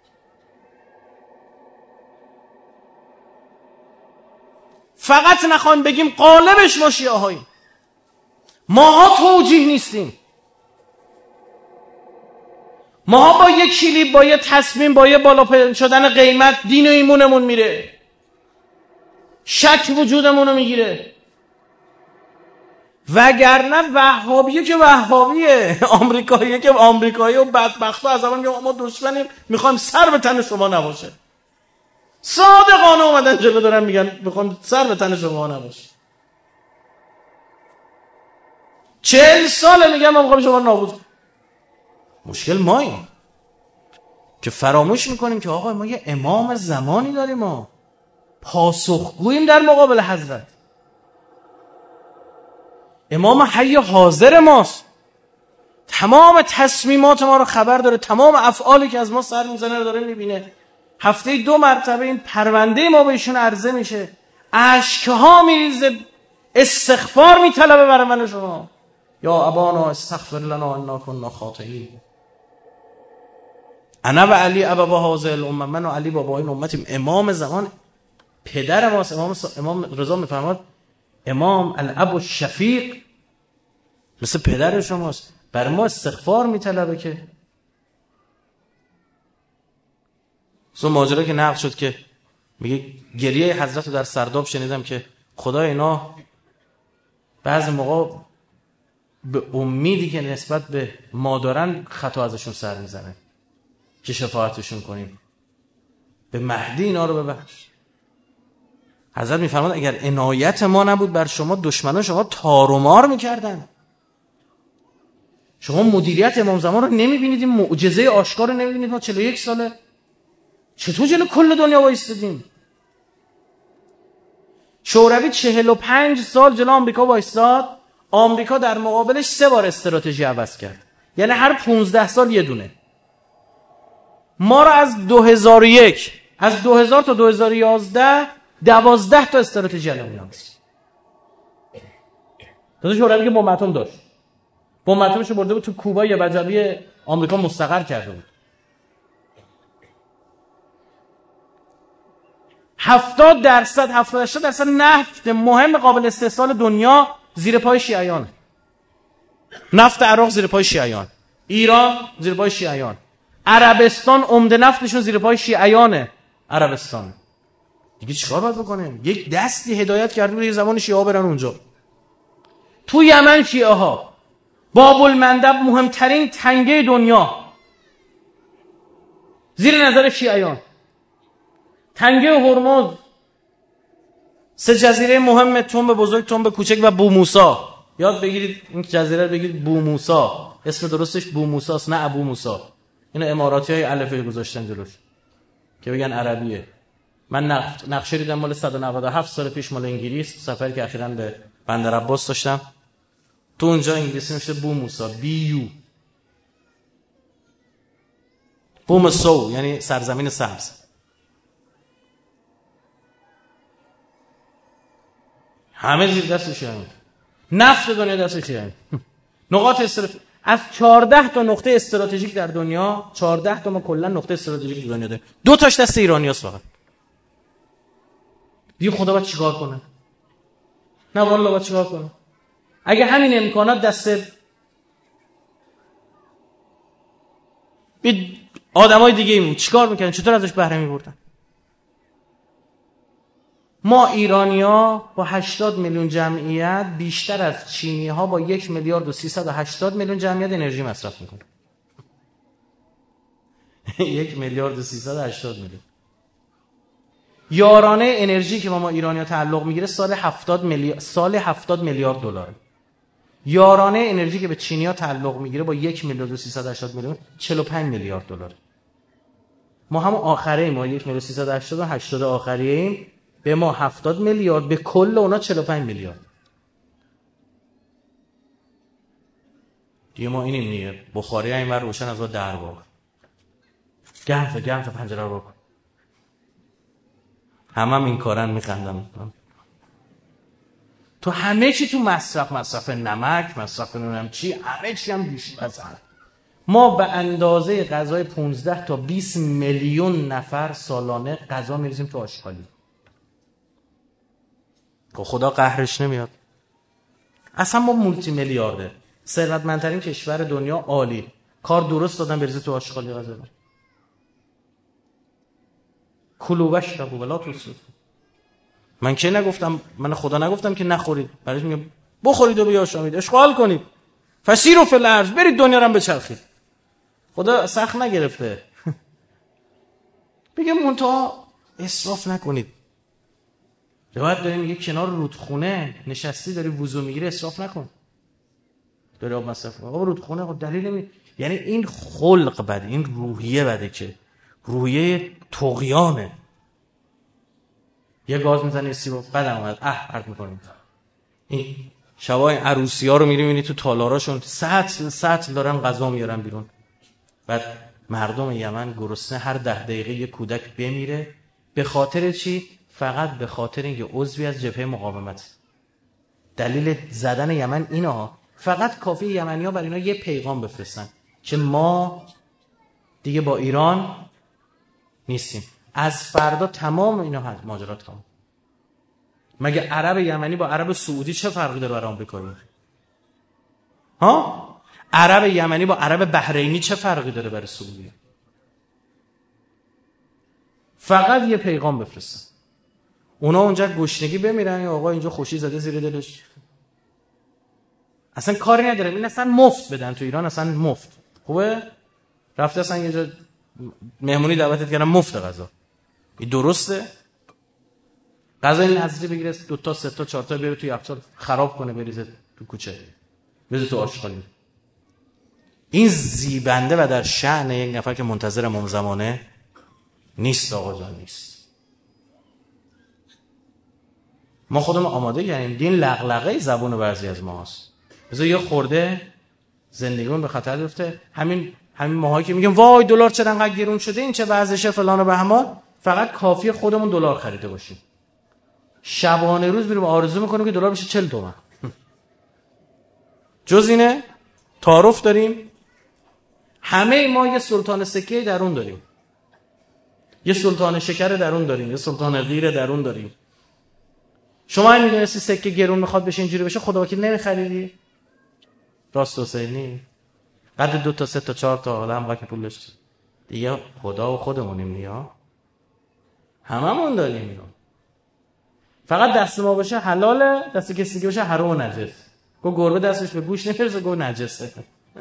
فقط نخوایم بگیم قالبش ما شیعهاییم. ماها توجیه نیستیم. ماها با یک کلیپ، با یه تصمیم، با یه بالا شدن قیمت دین و ایمونمون میره، شک وجودمونو میگیره. وگرنه وهابیه که وهابیه، آمریکاییه که آمریکایی و بدبختا از اول میگن ما دشمنیم میخوایم سر به تن شما نباشه. صادقانه اومدن جلو دارن میگن میخوایم سر به تن شما نباشه. چهل ساله میگن ما میخوایم شما نابود. مشکل ماییم که فراموش میکنیم که آقا ما یه امام زمانی داریم، ما پاسخگوییم در مقابل حضرت. امام حی حاضر ماست، تمام تصمیمات ما رو خبر داره، تمام افعالی که از ما سر میزنه رو داره میبینه. هفته دو مرتبه این پرونده ما به ایشون عرضه میشه، اشکها میریزه، استغفار میطلبه برای من و شما. یا ابانا استغفر لنا انا كنا خاطئین. انا و علی ابا هذه الامه، من و علی بابا این امتیم. امام زمان پدر ماست. امام امام رضا میفرماد امام الاب الشفیق مثل پدر شماست، بر ما استغفار میطلبه. که سو ماجرا که نقل شد که میگه گریه حضرت در سرداب شنیدم که خدا اینا بعضی موقع به امیدی که نسبت به ما دارن خطا ازشون سر میزنه که شفاعتشون کنیم. به مهدی اینا رو ببخش. حضرت میفرماد اگر عنایت ما نبود بر شما، دشمنان شما تار و مار میکردن. شما مدیریت امام زمان رو نمیبینید؟ این معجزه آشکار رو نمیبینید؟ ما چهل و یک ساله چطور جلو کل دنیا وایستادیم؟ شوروی چهل و پنج سال جلو آمریکا وایستاد. آمریکا در مقابلش سه بار استراتژی عوض کرد، یعنی هر پونزده سال یه دونه. ما رو از دو هزار و یک از دو هزار تا دو هزار و یازده دوازده تا استراتژی علمی است. تازه شوروی که بمب اتم داشت، بمب اتمش برده بود تو کوبا، یه وجبی آمریکا مستقر کرده بود. هفتاد درصد هفتاد هشتاد درصد نفت مهم قابل استحصال دنیا زیر پای شیعیان. نفت عراق زیر پای شیعیان، ایران زیر پای شیعیان، عربستان عمده نفتشون زیر پای شیعیانه. عربستان دیگه چیکار باید بکنیم؟ یک دستی هدایت کرده بود یه زمان شیعه ها برن اونجا. تو یمن شیعه ها، باب المندب مهمترین تنگه دنیا زیر نظر شیعیان، تنگه هرمز، سه جزیره مهم، تنب بزرگ، تنب کوچک و بو موسی. یاد بگیرید این جزیره رو بگیرید بو موسی. اسم درستش بو موسی است، نه ابو موسی. اینو اماراتی های الفی گذاشتن جلوش که بگن عربیه. من نقشه دیدم مال صد و نود و هفت سال پیش، مال انگلیس، سفری که اخیراً به بندر عباس داشتم. تو اونجا انگلیسی میشه بو موسی، بی یو، بوم سو، یعنی سرزمین سبز. همه زیر دست شیعیان، نفت دنیا دست شیعیان. نقاط استراتژیک از چهارده تا نقطه استراتژیک در دنیا، چهارده تا ما کلا نقطه استراتژیک در دنیا داریم، دو تاش دست ایرانیاست فقط. دیگه خدا باید چیکار کنه؟ نه والله باید چیکار کنه؟ اگه همین امکانات دست به آدمای دیگه ایمون چیکار میکنن؟ چطور ازش بهره میبردن؟ ما ایرانی‌ها با هشتاد میلیون جمعیت بیشتر از چینی‌ها با یک میلیارد و سیصد و هشتاد میلیون جمعیت انرژی مصرف میکنیم. یک میلیارد و سیصد و هشتاد میلیون. یارانه انرژی که با ما ایرانی‌ها تعلق میگیره سال هفتاد میلیارد سال هفتاد میلیارد دلار. یارانه انرژی که به چینی‌ها تعلق میگیره با یک میلیارد و سیصد و هشتاد میلیون چهل و پنج میلیارد دلار. ما هم آخره ایم، ما یک میلیارد و سیصد و هشتاد و هشتاد آخری ایم. به ما هفتاد میلیارد، به کل اونا چهل و پنج میلیارد. دیگه ما اینیم دیگه. بخاری اینور روشن از با در واقع. گرم گرم پنجره رو بکن. همه هم این کارن میخندم. تو همه چی تو مصرف، مصرف نمک، مصرف نونم چی، همه چی هم بیشتر از هم. ما به اندازه غذای پانزده تا بیست میلیون نفر سالانه غذا میریزیم تو آشغالی. خدا قهرش نمیاد. اصلا ما مولتی میلیارده، ثروتمندترین کشور دنیا، عالی، کار درست دادن بریزه تو آشغالی غذا. کلوا واشربوا ولا تسرفوا. من که نگفتم، من خدا نگفتم که نخورید، برایش میگم بخورید و بیاشامید، اشغال کنید، فسیروا فی الارض، برید دنیا رو بچرخید. خدا سخت نگرفته. بگم منتها اسراف نکنید. روایت داریم میگه کنار رودخونه نشستی داری وضو میگیری، اسراف نکن. داری آب مصرف کن. آقا رودخونه خب دلیل نمی، یعنی این خلق بده، این روحیه بده که روحیه طغیانه. یه گاز میزنی سیب بعدم اومد اه پرت میکنیم. این شبای عروسی‌ها رو میری میبینی تو تالاراشون سطل سطل دارن غذا میارن بیرون. بعد مردم یمن گرسنه هر ده دقیقه یه کودک بمیره. به خاطر چی؟ فقط به خاطر اینکه عضوی از جبهه مقاومت. دلیل زدن یمن اینه، فقط کافی یمنی‌ها برای اینا یه پیغام بفرستن که ما دیگه با ایران نیستیم. از فردا تمام اینا هست ماجرات تمام. مگه عرب یمنی با عرب سعودی چه فرقی داره برای آمریکایی؟ ها؟ عرب یمنی با عرب بحرینی چه فرقی داره برای سعودی؟ فقط یه پیغام بفرستن. اونا اونجا گشنگی بمیرن یا آقا اینجا خوشی زده زیر دلش، اصلا کاری نداره. این اصلا مفت بدن تو ایران، اصلا مفت. خوبه؟ رفته اصلا یه جا مهمونی دعوتت کردن مفت غذا. این درسته؟ غذای نظری بگیره دو تا سه تا چهار تا بیاره تو یخچال خراب کنه بریزه تو کوچه، بریزه تو آشغالی. این زیبنده و در شأن یک نفر که منتظر امام زمانه نیست. آقا جان نیست. ما خودمون آماده کردیم. دین لغلغه زبون بعضی از ما هست. بذار یه خورده زندگیمون به خطر بیفته. همین همین ماهایی که میگیم وای دلار چرا انقدر گرون شده، این چه وضعشه فلان و بهمان، فقط کافیه خودمون دلار خریده باشیم. شبانه روز میریم آرزو میکنیم که دلار بشه چهل تومن. جز اینه تعارف داریم. همه ما یه سلطان سکه درون داریم، یه سلطان شکر درون داریم، یه سلطان غیر درون داریم. شما هم میدونستی سکه گرون میخواد بشه اینجوری بشه، خدا وکیل نمیخریدی؟ راست حسینی قد دو تا سه تا چهار تا آدم واقعا پولش دیگه خدا و خودمونیم نیا، هممون داریم اینو. فقط دست ما باشه حلاله، دست کسی دیگه باشه حرام و نجس. گو گربه دستش به گوش نمیرسه، گو نجسه.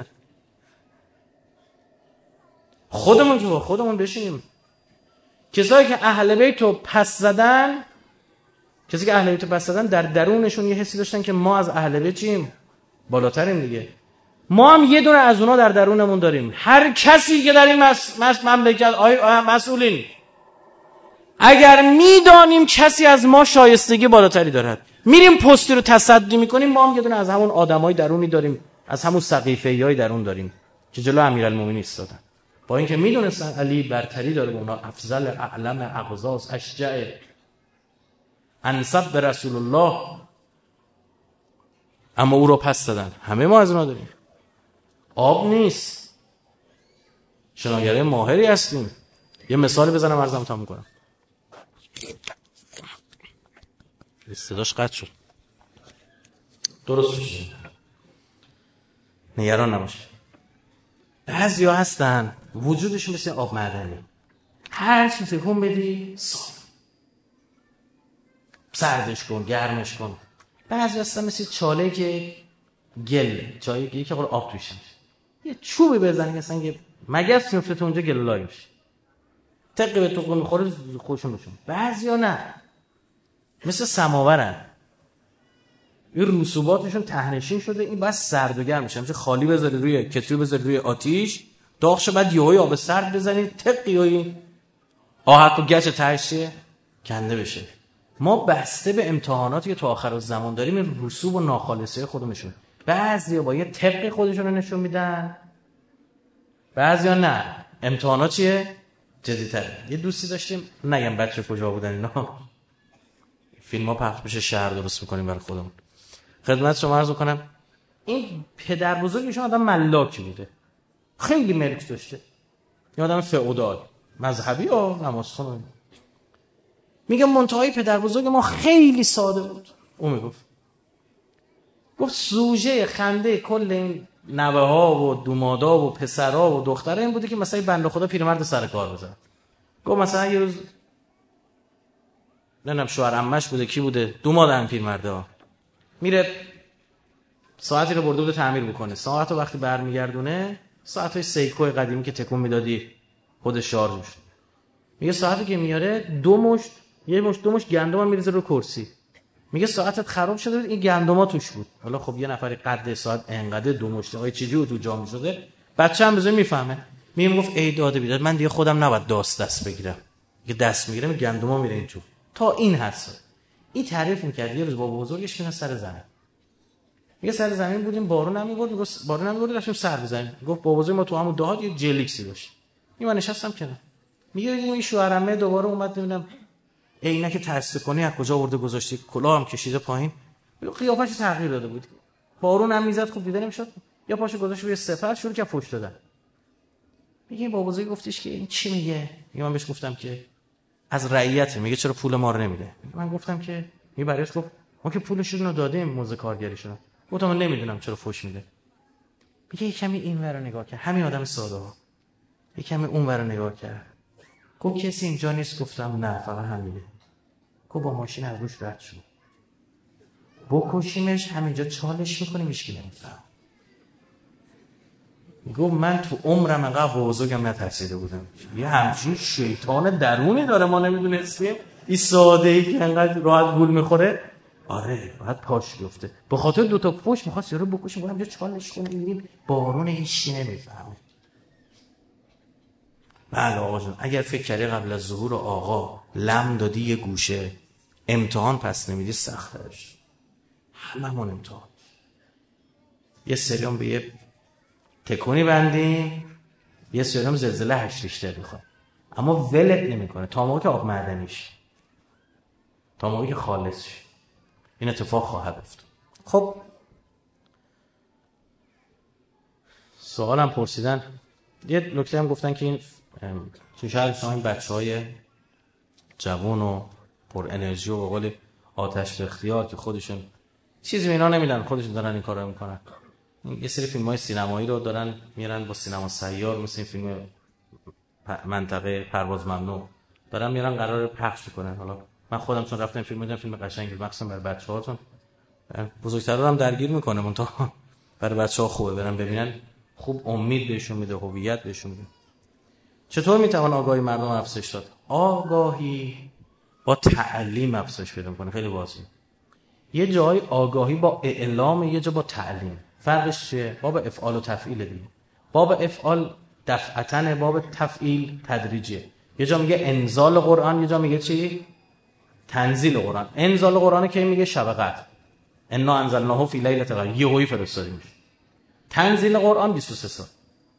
خودمون که با خودمون بشینیم. کسایی که اهل بیت رو پس زدن، کسی که اهل بیت رو پس زدن در درونشون یه حسی داشتن که ما از اهل بیت چیم؟ بالاتریم دیگه. ما هم یه دونه از اونا در درونمون داریم. هر کسی که در این مس... مس... مملکت آی... آی... مسئولین، اگر میدانیم کسی از ما شایستگی بالاتری دارد، میریم پستی رو تصدی میکنیم. ما هم یه دونه از همون آدمای درونی داریم، از همون سقیفه‌ای درون داریم که جلو امیرالمومنین ایستادن، با اینکه میدونستن علی برتری داره به اونا، افضل اعلم اغزاس اشجع انسب به رسول الله، اما او رو پس دادن. همه ما از اونا داریم. آب نیست، شناگره ماهری هستیم. یه مثال بزنم عرضم تموم کنم. صداش قطع شد. درست شد. نگران نباشه. بعضیا هستن وجودشون مثل آب معدنی، هر چی تکون بدی صاف، سردش کن گرمش کن. بعضی هستن مثل چاله که گل، چایی که خود آب توش میشه، یه چوبی بزنی اصلا یه مگس میفته تو اونجا، گل لای میشه، تقی به تو میخوره خوشون بشون. بعضیا نه، مثل سماورن، این رسوباتشون تهنشین شده، این باید سرد و گرم میشه. میشه خالی بذاری روی کتری، بذاری روی آتیش داغ شه، بعد یهویی آب سرد بزنی تقی و این آهک و گچ تهش کنده بشه. ما بسته به امتحاناتی که تو آخر الزمان داریم این رسوب و ناخالصی خودمون، بعضیا با یه تقی خودشون رو نشون میدن، بعضیا نه. امتحانات چیه؟ جدی‌تر. یه دوستی داشتیم، نگم بچه کجا بودن اینا، فیلم ها پخش بشه شهر درست میکنیم برای خودمون. خدمت شما عرض کنم این پدر بزرگشون آدم ملاکی بوده، خیلی ملک داشته، یه آدم فئودال مذهبی و نمازخون. میگم منتهای پدر بزرگ ما خیلی ساده بود. اون میگفت گفت سوژه خنده کل این نوه ها و دومادا و پسرها و دخترها این بوده که مثلا بنده خدا پیرمرد سر کار بزن. گفت مثلا یه روز نمیدونم شوهر عمش بوده کی بوده دومادن پیرمرده ها میره ساعتی رو برده بوده تعمیر بکنه، ساعت رو وقتی برمیگردونه ساعت های سیکو قدیمی که تکون میدادی خودش شارژ میشه، میگه ساعتی که میاره دو مشت یه مشت دو مشت گندم هم میریزه رو کرسی. میگه ساعتت خراب شده بود این گندما توش بود. حالا خب یه نفری قد ساعت انقدر دو مشت آقای چجوری تو جام شده بچه هم بزن میفهمه. میگه گفت ای داده بیداد من دیگه خودم نباید داست دست بگیرم، یه دست میگیرم گندما میره این تو. تا این حس این تعریف میکرد. یه روز بابا بزرگش میاد سر زمین، میگه سر زمین بودیم بارون نمیبرد، میگه بارون نمیبرد داشتیم سر بزنیم. گفت بابا بزرگ ما تو همون دهات یه جلیکسی داشت. من نشستم کنار، میگه این شوهرمه دوباره اومد ببینم عینک ترس کنی از کجا آورده گذاشتی، کلاه هم کشیده پایین، قیافش تغییر داده بود، بارون هم میزد خوب دیده نمیشد، یا پاشو گذاشت روی سپر شروع کرد فحش دادن. میگه بابا بزرگ گفتش که این چی میگه؟ میگه من بهش گفتم که از رعیته. میگه چرا پول ما رو نمیده؟ من گفتم که می برایش گفت ما که پولشون رو دادیم موزه کارگریشون. گفتم من نمیدونم چرا فحش میده. میگه یه کمی این ور رو نگاه کرد، همین آدم ساده ها، یه کمی اون ور رو نگاه کرد، گفت کسی اینجا نیست؟ گفتم نه فقط همینه. گفت با ماشین از روش رد شد، بکشیمش همینجا چالش میکنیم هیچکی نمیفهم. گفت من تو عمرم انقدر بزرگم نترسیده بودم، یه همچین شیطان درونی داره ما نمیدونستیم، این ساده ای که انقدر راحت گول میخوره. آره باید پاش بیفته. به خاطر دو تا پشت میخواست یارو بکشیم، همینجا چالش کنیم میبینیم بارون هیچکی نمیفهمه. بله آقا جون اگر فکر کردی قبل از ظهور آقا لم دادی یه گوشه امتحان پس نمیدی سختش، هممون امتحان. یه سریام به یه تکونی بندیم، یه سریام زلزله هشت ریشتر میخواد، اما ولت نمیکنه تا موقع که آب معدنیش، تا موقع که خالص شه. این اتفاق خواهد افتاد. خب سوالم پرسیدن، یه نکته هم گفتن که این تو شهر شما این بچهای جوان و پر انرژی و به قول آتش به اختیار که خودشون چیزی به اینا نمیدن، خودشون دارن این کارو میکنن. یه سری فیلم‌های سینمایی رو دارن میارن با سینما سیار، مثل این فیلم منطقه پرواز ممنوع دارن میارن قرار پخش کنن. حالا من خودم چون رفتم فیلم دیدم، فیلم قشنگی مخصوصا برای بچه‌هاتون، بزرگترا هم درگیر میکنه، منتها برای بچه‌ها خوبه برن ببینن، خوب امید بهشون میده، هویت بهشون میده. چطور میتوان آگاهی مردم افزایش داد؟ آگاهی با تعلیم افزایش پیدا میکنه. خیلی واضحه. یه جای آگاهی با اعلام، یه جا با تعلیم. فرقش چیه؟ باب افعال و تفعیل دیگه. باب افعال دفعتن، باب تفعیل تدریجیه. یه جا میگه انزال قرآن، یه جا میگه چی؟ تنزیل قرآن. انزال قرآن که میگه شب قدر، انا انزلناه فی لیلة القدر، یهویی فرستادیم. تنزیل قرآن بیست و سه سال.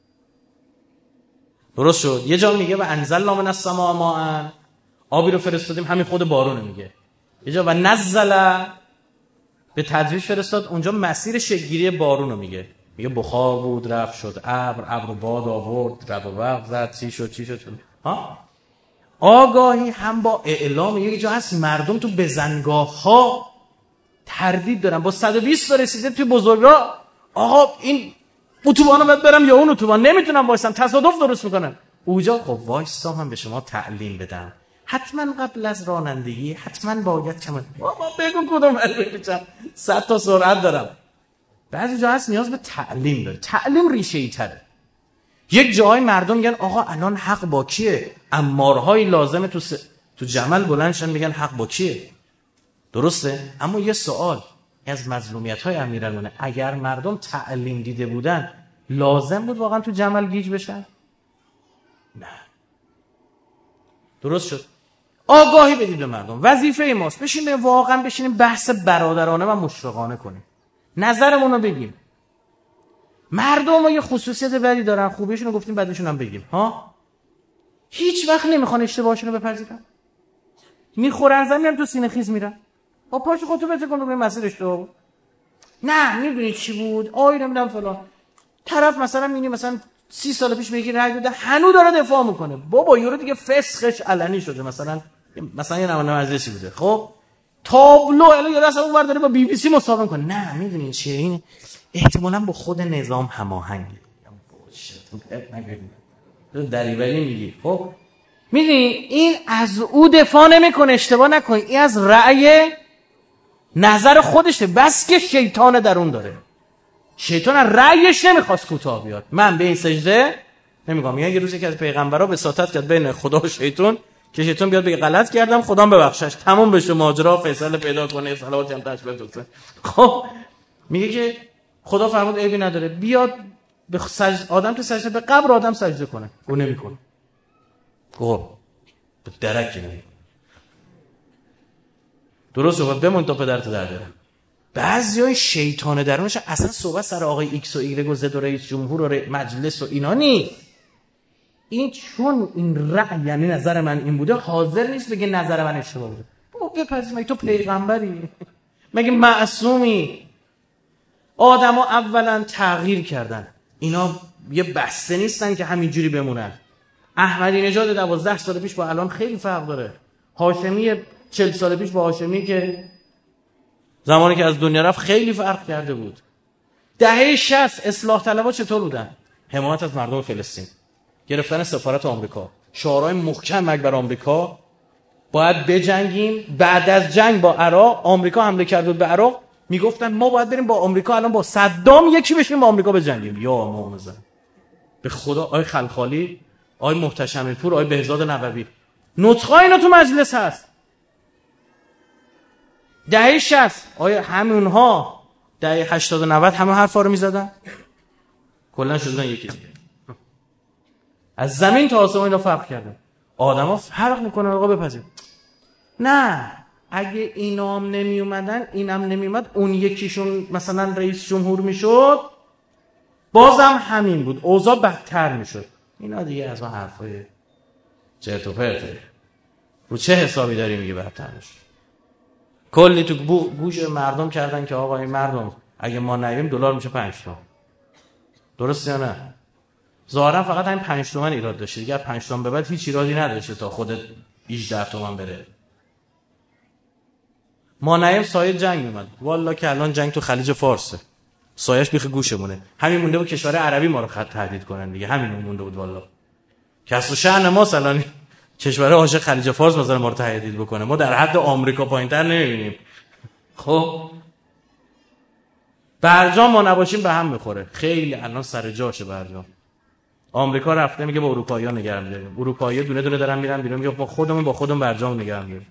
درست شد. یه جا میگه و انزلنا من السماء ماء، آبی رو فرستادیم، همین خود بارون میگه. یه جا و نزل به تدریج فرستاد، اونجا مسیر شکل‌گیری بارون رو میگه. میگه بخار بود رفت شد ابر، ابر و باد آورد، رب و برق زد، چی شد چی شد. ها آگاهی هم با اعلام. یه جا هست مردم تو بزنگاه ها تردید دارن، با صد و بیست تا رسیده توی بزرگراه، آقا این اتوبانو باید برم یا اون اتوبان، نمیتونم وایسم، تصادف درست میکنم. اونجا خب وایسام هم به شما تعلیم بدم، حتما قبل از رانندگی حتما باید کم بابا بگو کدوم رو بپیچم، صد تا سرعت دارم. بعضی جا هست نیاز به تعلیم داره، تعلیم ریشه ای تره. یک جای مردم میگن آقا الان حق با کیه؟ امارهای لازمه تو س... تو جمل بلندشن میگن حق با کیه. درسته؟ اما یه سوال از مظلومیت‌های امیرالمومنین، اگر مردم تعلیم دیده بودن لازم بود واقعا تو جمل گیج بشن؟ نه. درست شد. آگاهی بدید به مردم، وظیفه ماست. بشینیم واقعا بشینیم بحث برادرانه و مشفقانه کنیم، نظرمون رو بگیم. مردم یه خصوصیت بدی دارن، خوبیشون رو گفتیم بعدشون هم بگیم. ها هیچ وقت نمیخوان اشتباهشون رو بپذیرن. میخورن زمین میرن تو سینه خیز میرن. با پاشو خودتو بده کن روی مسیر اشتباه بود. نه میدونی چی بود؟ آی نمیدونم فلان. طرف مثلا میبینی مثلا سی سال پیش میگه رای داده هنوز داره دفاع میکنه. بابا یورو دیگه فسخش علنی شده. مثلا مثلا یه نماینده مجلسی بوده. خب تابلو الان یه اصلا اونور داره با بی بی سی مصاحبه میکنه. نه میدونین چیه این؟ احتمالاً با خود نظام هماهنگه. دریوری میگی. خب میدونی این از او دفاع نمیکنه. اشتباه نکنی. این از رأی نظر خودشه. بس که شیطان درون داره. شیطان رأیش نمیخواست کوتاه بیاد. من به این سجده نمیگم. میگن یه روزی که از پیغمبرا وساطت کرد بین خدا و شیطان که شیطان بیاد بگه غلط کردم خدا ببخشش تموم بشه ماجرا فیصله پیدا کنه صلواتی هم تشبیه دوسته. خب میگه که خدا فرمود عیبی نداره بیاد به سجد آدم تو سجده به قبر آدم سجده کنه. اون نمیکنه. خب به درک نمیکنه. درست شد بمون تا پدرت در بیاره. بعضیای شیطان درونش اصلا صحبت سر آقای ایکس و ایگرگ و زد و رئیس جمهور و مجلس و اینا نیست. این چون این رأی یعنی نظر من این بوده حاضر نیست بگه نظر من اشتباه بوده. بابا بپذیر مگه تو پیغمبری؟ مگه معصومی؟ آدما اولا تغییر کردن. اینا یه بسته نیستن که همینجوری بمونن. احمدی نژاد دوازده سال پیش با الان خیلی فرق داره. هاشمی چهل سال پیش با هاشمی که زمانی که از دنیا رفت خیلی فرق کرده بود. دهه شصت اصلاح طلبها چطور بودن؟ حمایت از مردم فلسطین، گرفتن سفارت آمریکا، شعارهای محکم مرگ بر آمریکا، باید بجنگیم. بعد از جنگ با عراق آمریکا حمله کرد بود به عراق، میگفتن ما باید بریم با آمریکا الان با صدام یکی بشیم با آمریکا بجنگیم. یا مومزن به خدا. آی خلخالی، آی محتشم پور، آی بهزاد نووی، نطقای اینا تو مجلس هست. دهه شصت آیا همونها دهه هشتاد و نود همه حرفا رو میزدن؟ کلا شدن یکی دیگه. از زمین تا آسمون اینا فرق کردن. آدما فرق میکنن. آقا بپذیر. نه اگه اینا هم نمی اومدن اینم نمی اومد اون یکیشون مثلا رئیس جمهور میشد بازم همین بود. اوضاع بدتر میشد. اینا دیگه از اون حرفای چرت و پرته. رو چه حسابی داری میگه بدتر میشه؟ کلی تو گوش مردم کردن که آقا این مردم اگه ما نریم دلار میشه پنج تومن. درسته یا نه؟ ظاهرا فقط همین پنج تومن ایراد داشته. دیگه پنج تومن به بعد هیچ ایرادی نداشته تا خودت هجده تومن بره. ما نریم سایه جنگ میومد. والله که الان جنگ تو خلیج فارسه. سایه‌اش بیخ گوشمونه. همین مونده بود کشور عربی ما رو خط تهدید کنن دیگه. همین مونده بود والله. کسر شأن ما الان کشور عاشق خلیج فارس مثلا ما رو تهدید بکنه. ما در حد آمریکا پایین‌تر نمی‌بینیم. خب برجام ما نباشیم به هم میخوره. خیلی الان سر جاشه برجام. آمریکا رفته میگه با اروپایی‌ها نگران داریم. اروپایی‌ها دونه دونه دارن میرن بیرون میگه با خودمون با خودمون برجام نگران داریم.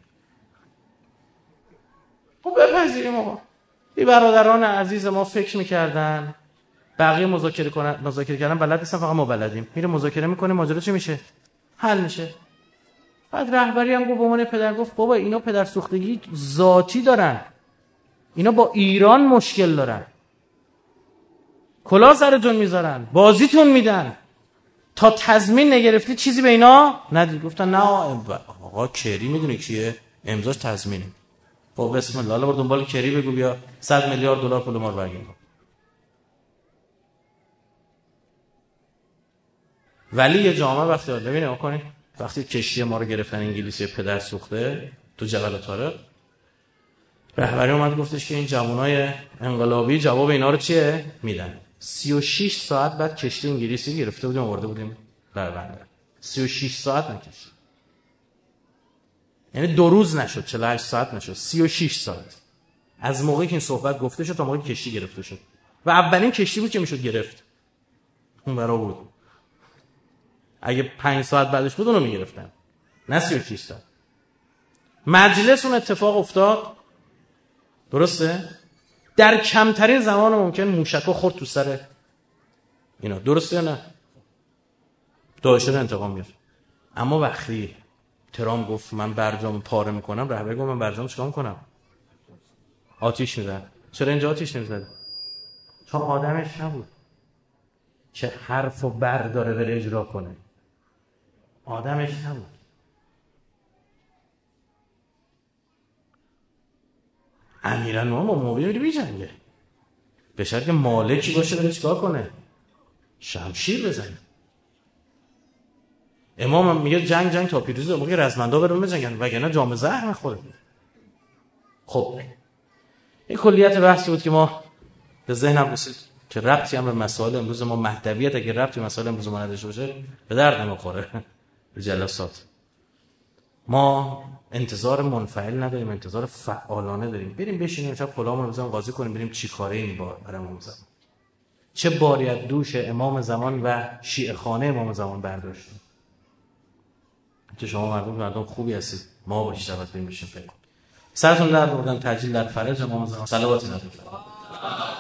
خب بپذیریم آقا. این برادران عزیز ما فکر می‌کردن بقیه مذاکره کنن مذاکره کردن بلد نیستن فقط ما بلدیم. میره مذاکره میکنه ماجرا چی میشه؟ حل میشه. بعد رهبری هم گفت به عنوان پدر گفت بابا اینا پدر سوختگی ذاتی دارن. اینا با ایران مشکل دارن. کلا سرتون میذارن. بازیتون میدن. تا تضمین نگرفتی چیزی به اینا ندید. گفتن نه آقا کری میدونی کیه؟ امضاش تضمینه. خب بسم الله حالا برو دنبال کری بگو بیا صد میلیارد دلار پول ما رو برگردون. ولی یه جامعه وقتی ببینید آقا وقتی کشتی ما رو گرفتن انگلیسی پدر سوخته تو جبل طارق، رهبری اومد گفتش که این جوانای انقلابی جواب اینا رو چیه میدن. سی و شش ساعت بعد کشتی انگلیسی گرفته بودیم آورده بودیم در بندر. سی و شش ساعت نکشید. یعنی دو روز نشد، چهل و هشت ساعت نشد، سی و شش ساعت از موقعی که این صحبت گفته شد تا موقعی که کشتی گرفته شد. و اولین کشتی بود که میشد گرفت. اون برا بود. اگه پنج ساعت بعدش بود اونو میگرفتن، نه سی و شش ساعت. مجلس اون اتفاق افتاد. درسته؟ در کمترین زمان ممکن موشکو خورد تو سر اینا. درسته یا نه؟ داعش انتقام گرفت. اما وقتی ترامپ گفت من برجام پاره میکنم، رهبری گفت من برجام چیکار میکنم؟ آتیش میزنه. چرا اینجا آتیش نمیزنه؟ چون آدمش نبود که حرفو برداره بره اجرا کنه. آدمش نبود. امیرالمومنین با معاویه میره میجنگه، به شرط که مالکی باشه بره چیکار کنه؟ شمشیر بزنه. امام میگه جنگ جنگ تا پیروزی، موقع رزمندا برون بجنگن وگرنه جام زهر میخوره. خب این کلیت بحثی بود که ما به ذهنم رسید که ربطی هم به مسائل امروز ما مهدویت اگه ربطی به مسائل امروز ما نداشته باشه به درد نمیخوره. به جلسات ما انتظار منفعل نداریم، انتظار فعالانه داریم. بریم بشینیم شب کلامون رو بزنیم قاضی کنیم، بریم چی کاره این بار برای امام زمان، چه باری از دوش امام زمان و شیعه خانه امام زمان برداشتیم. که شما مردم مردم خوبی هستید، ما با بیشتر بریم بشیم فکر کنیم. سرتون درد بردم، تجلیل در فرج امام زمان. صلوات نبی.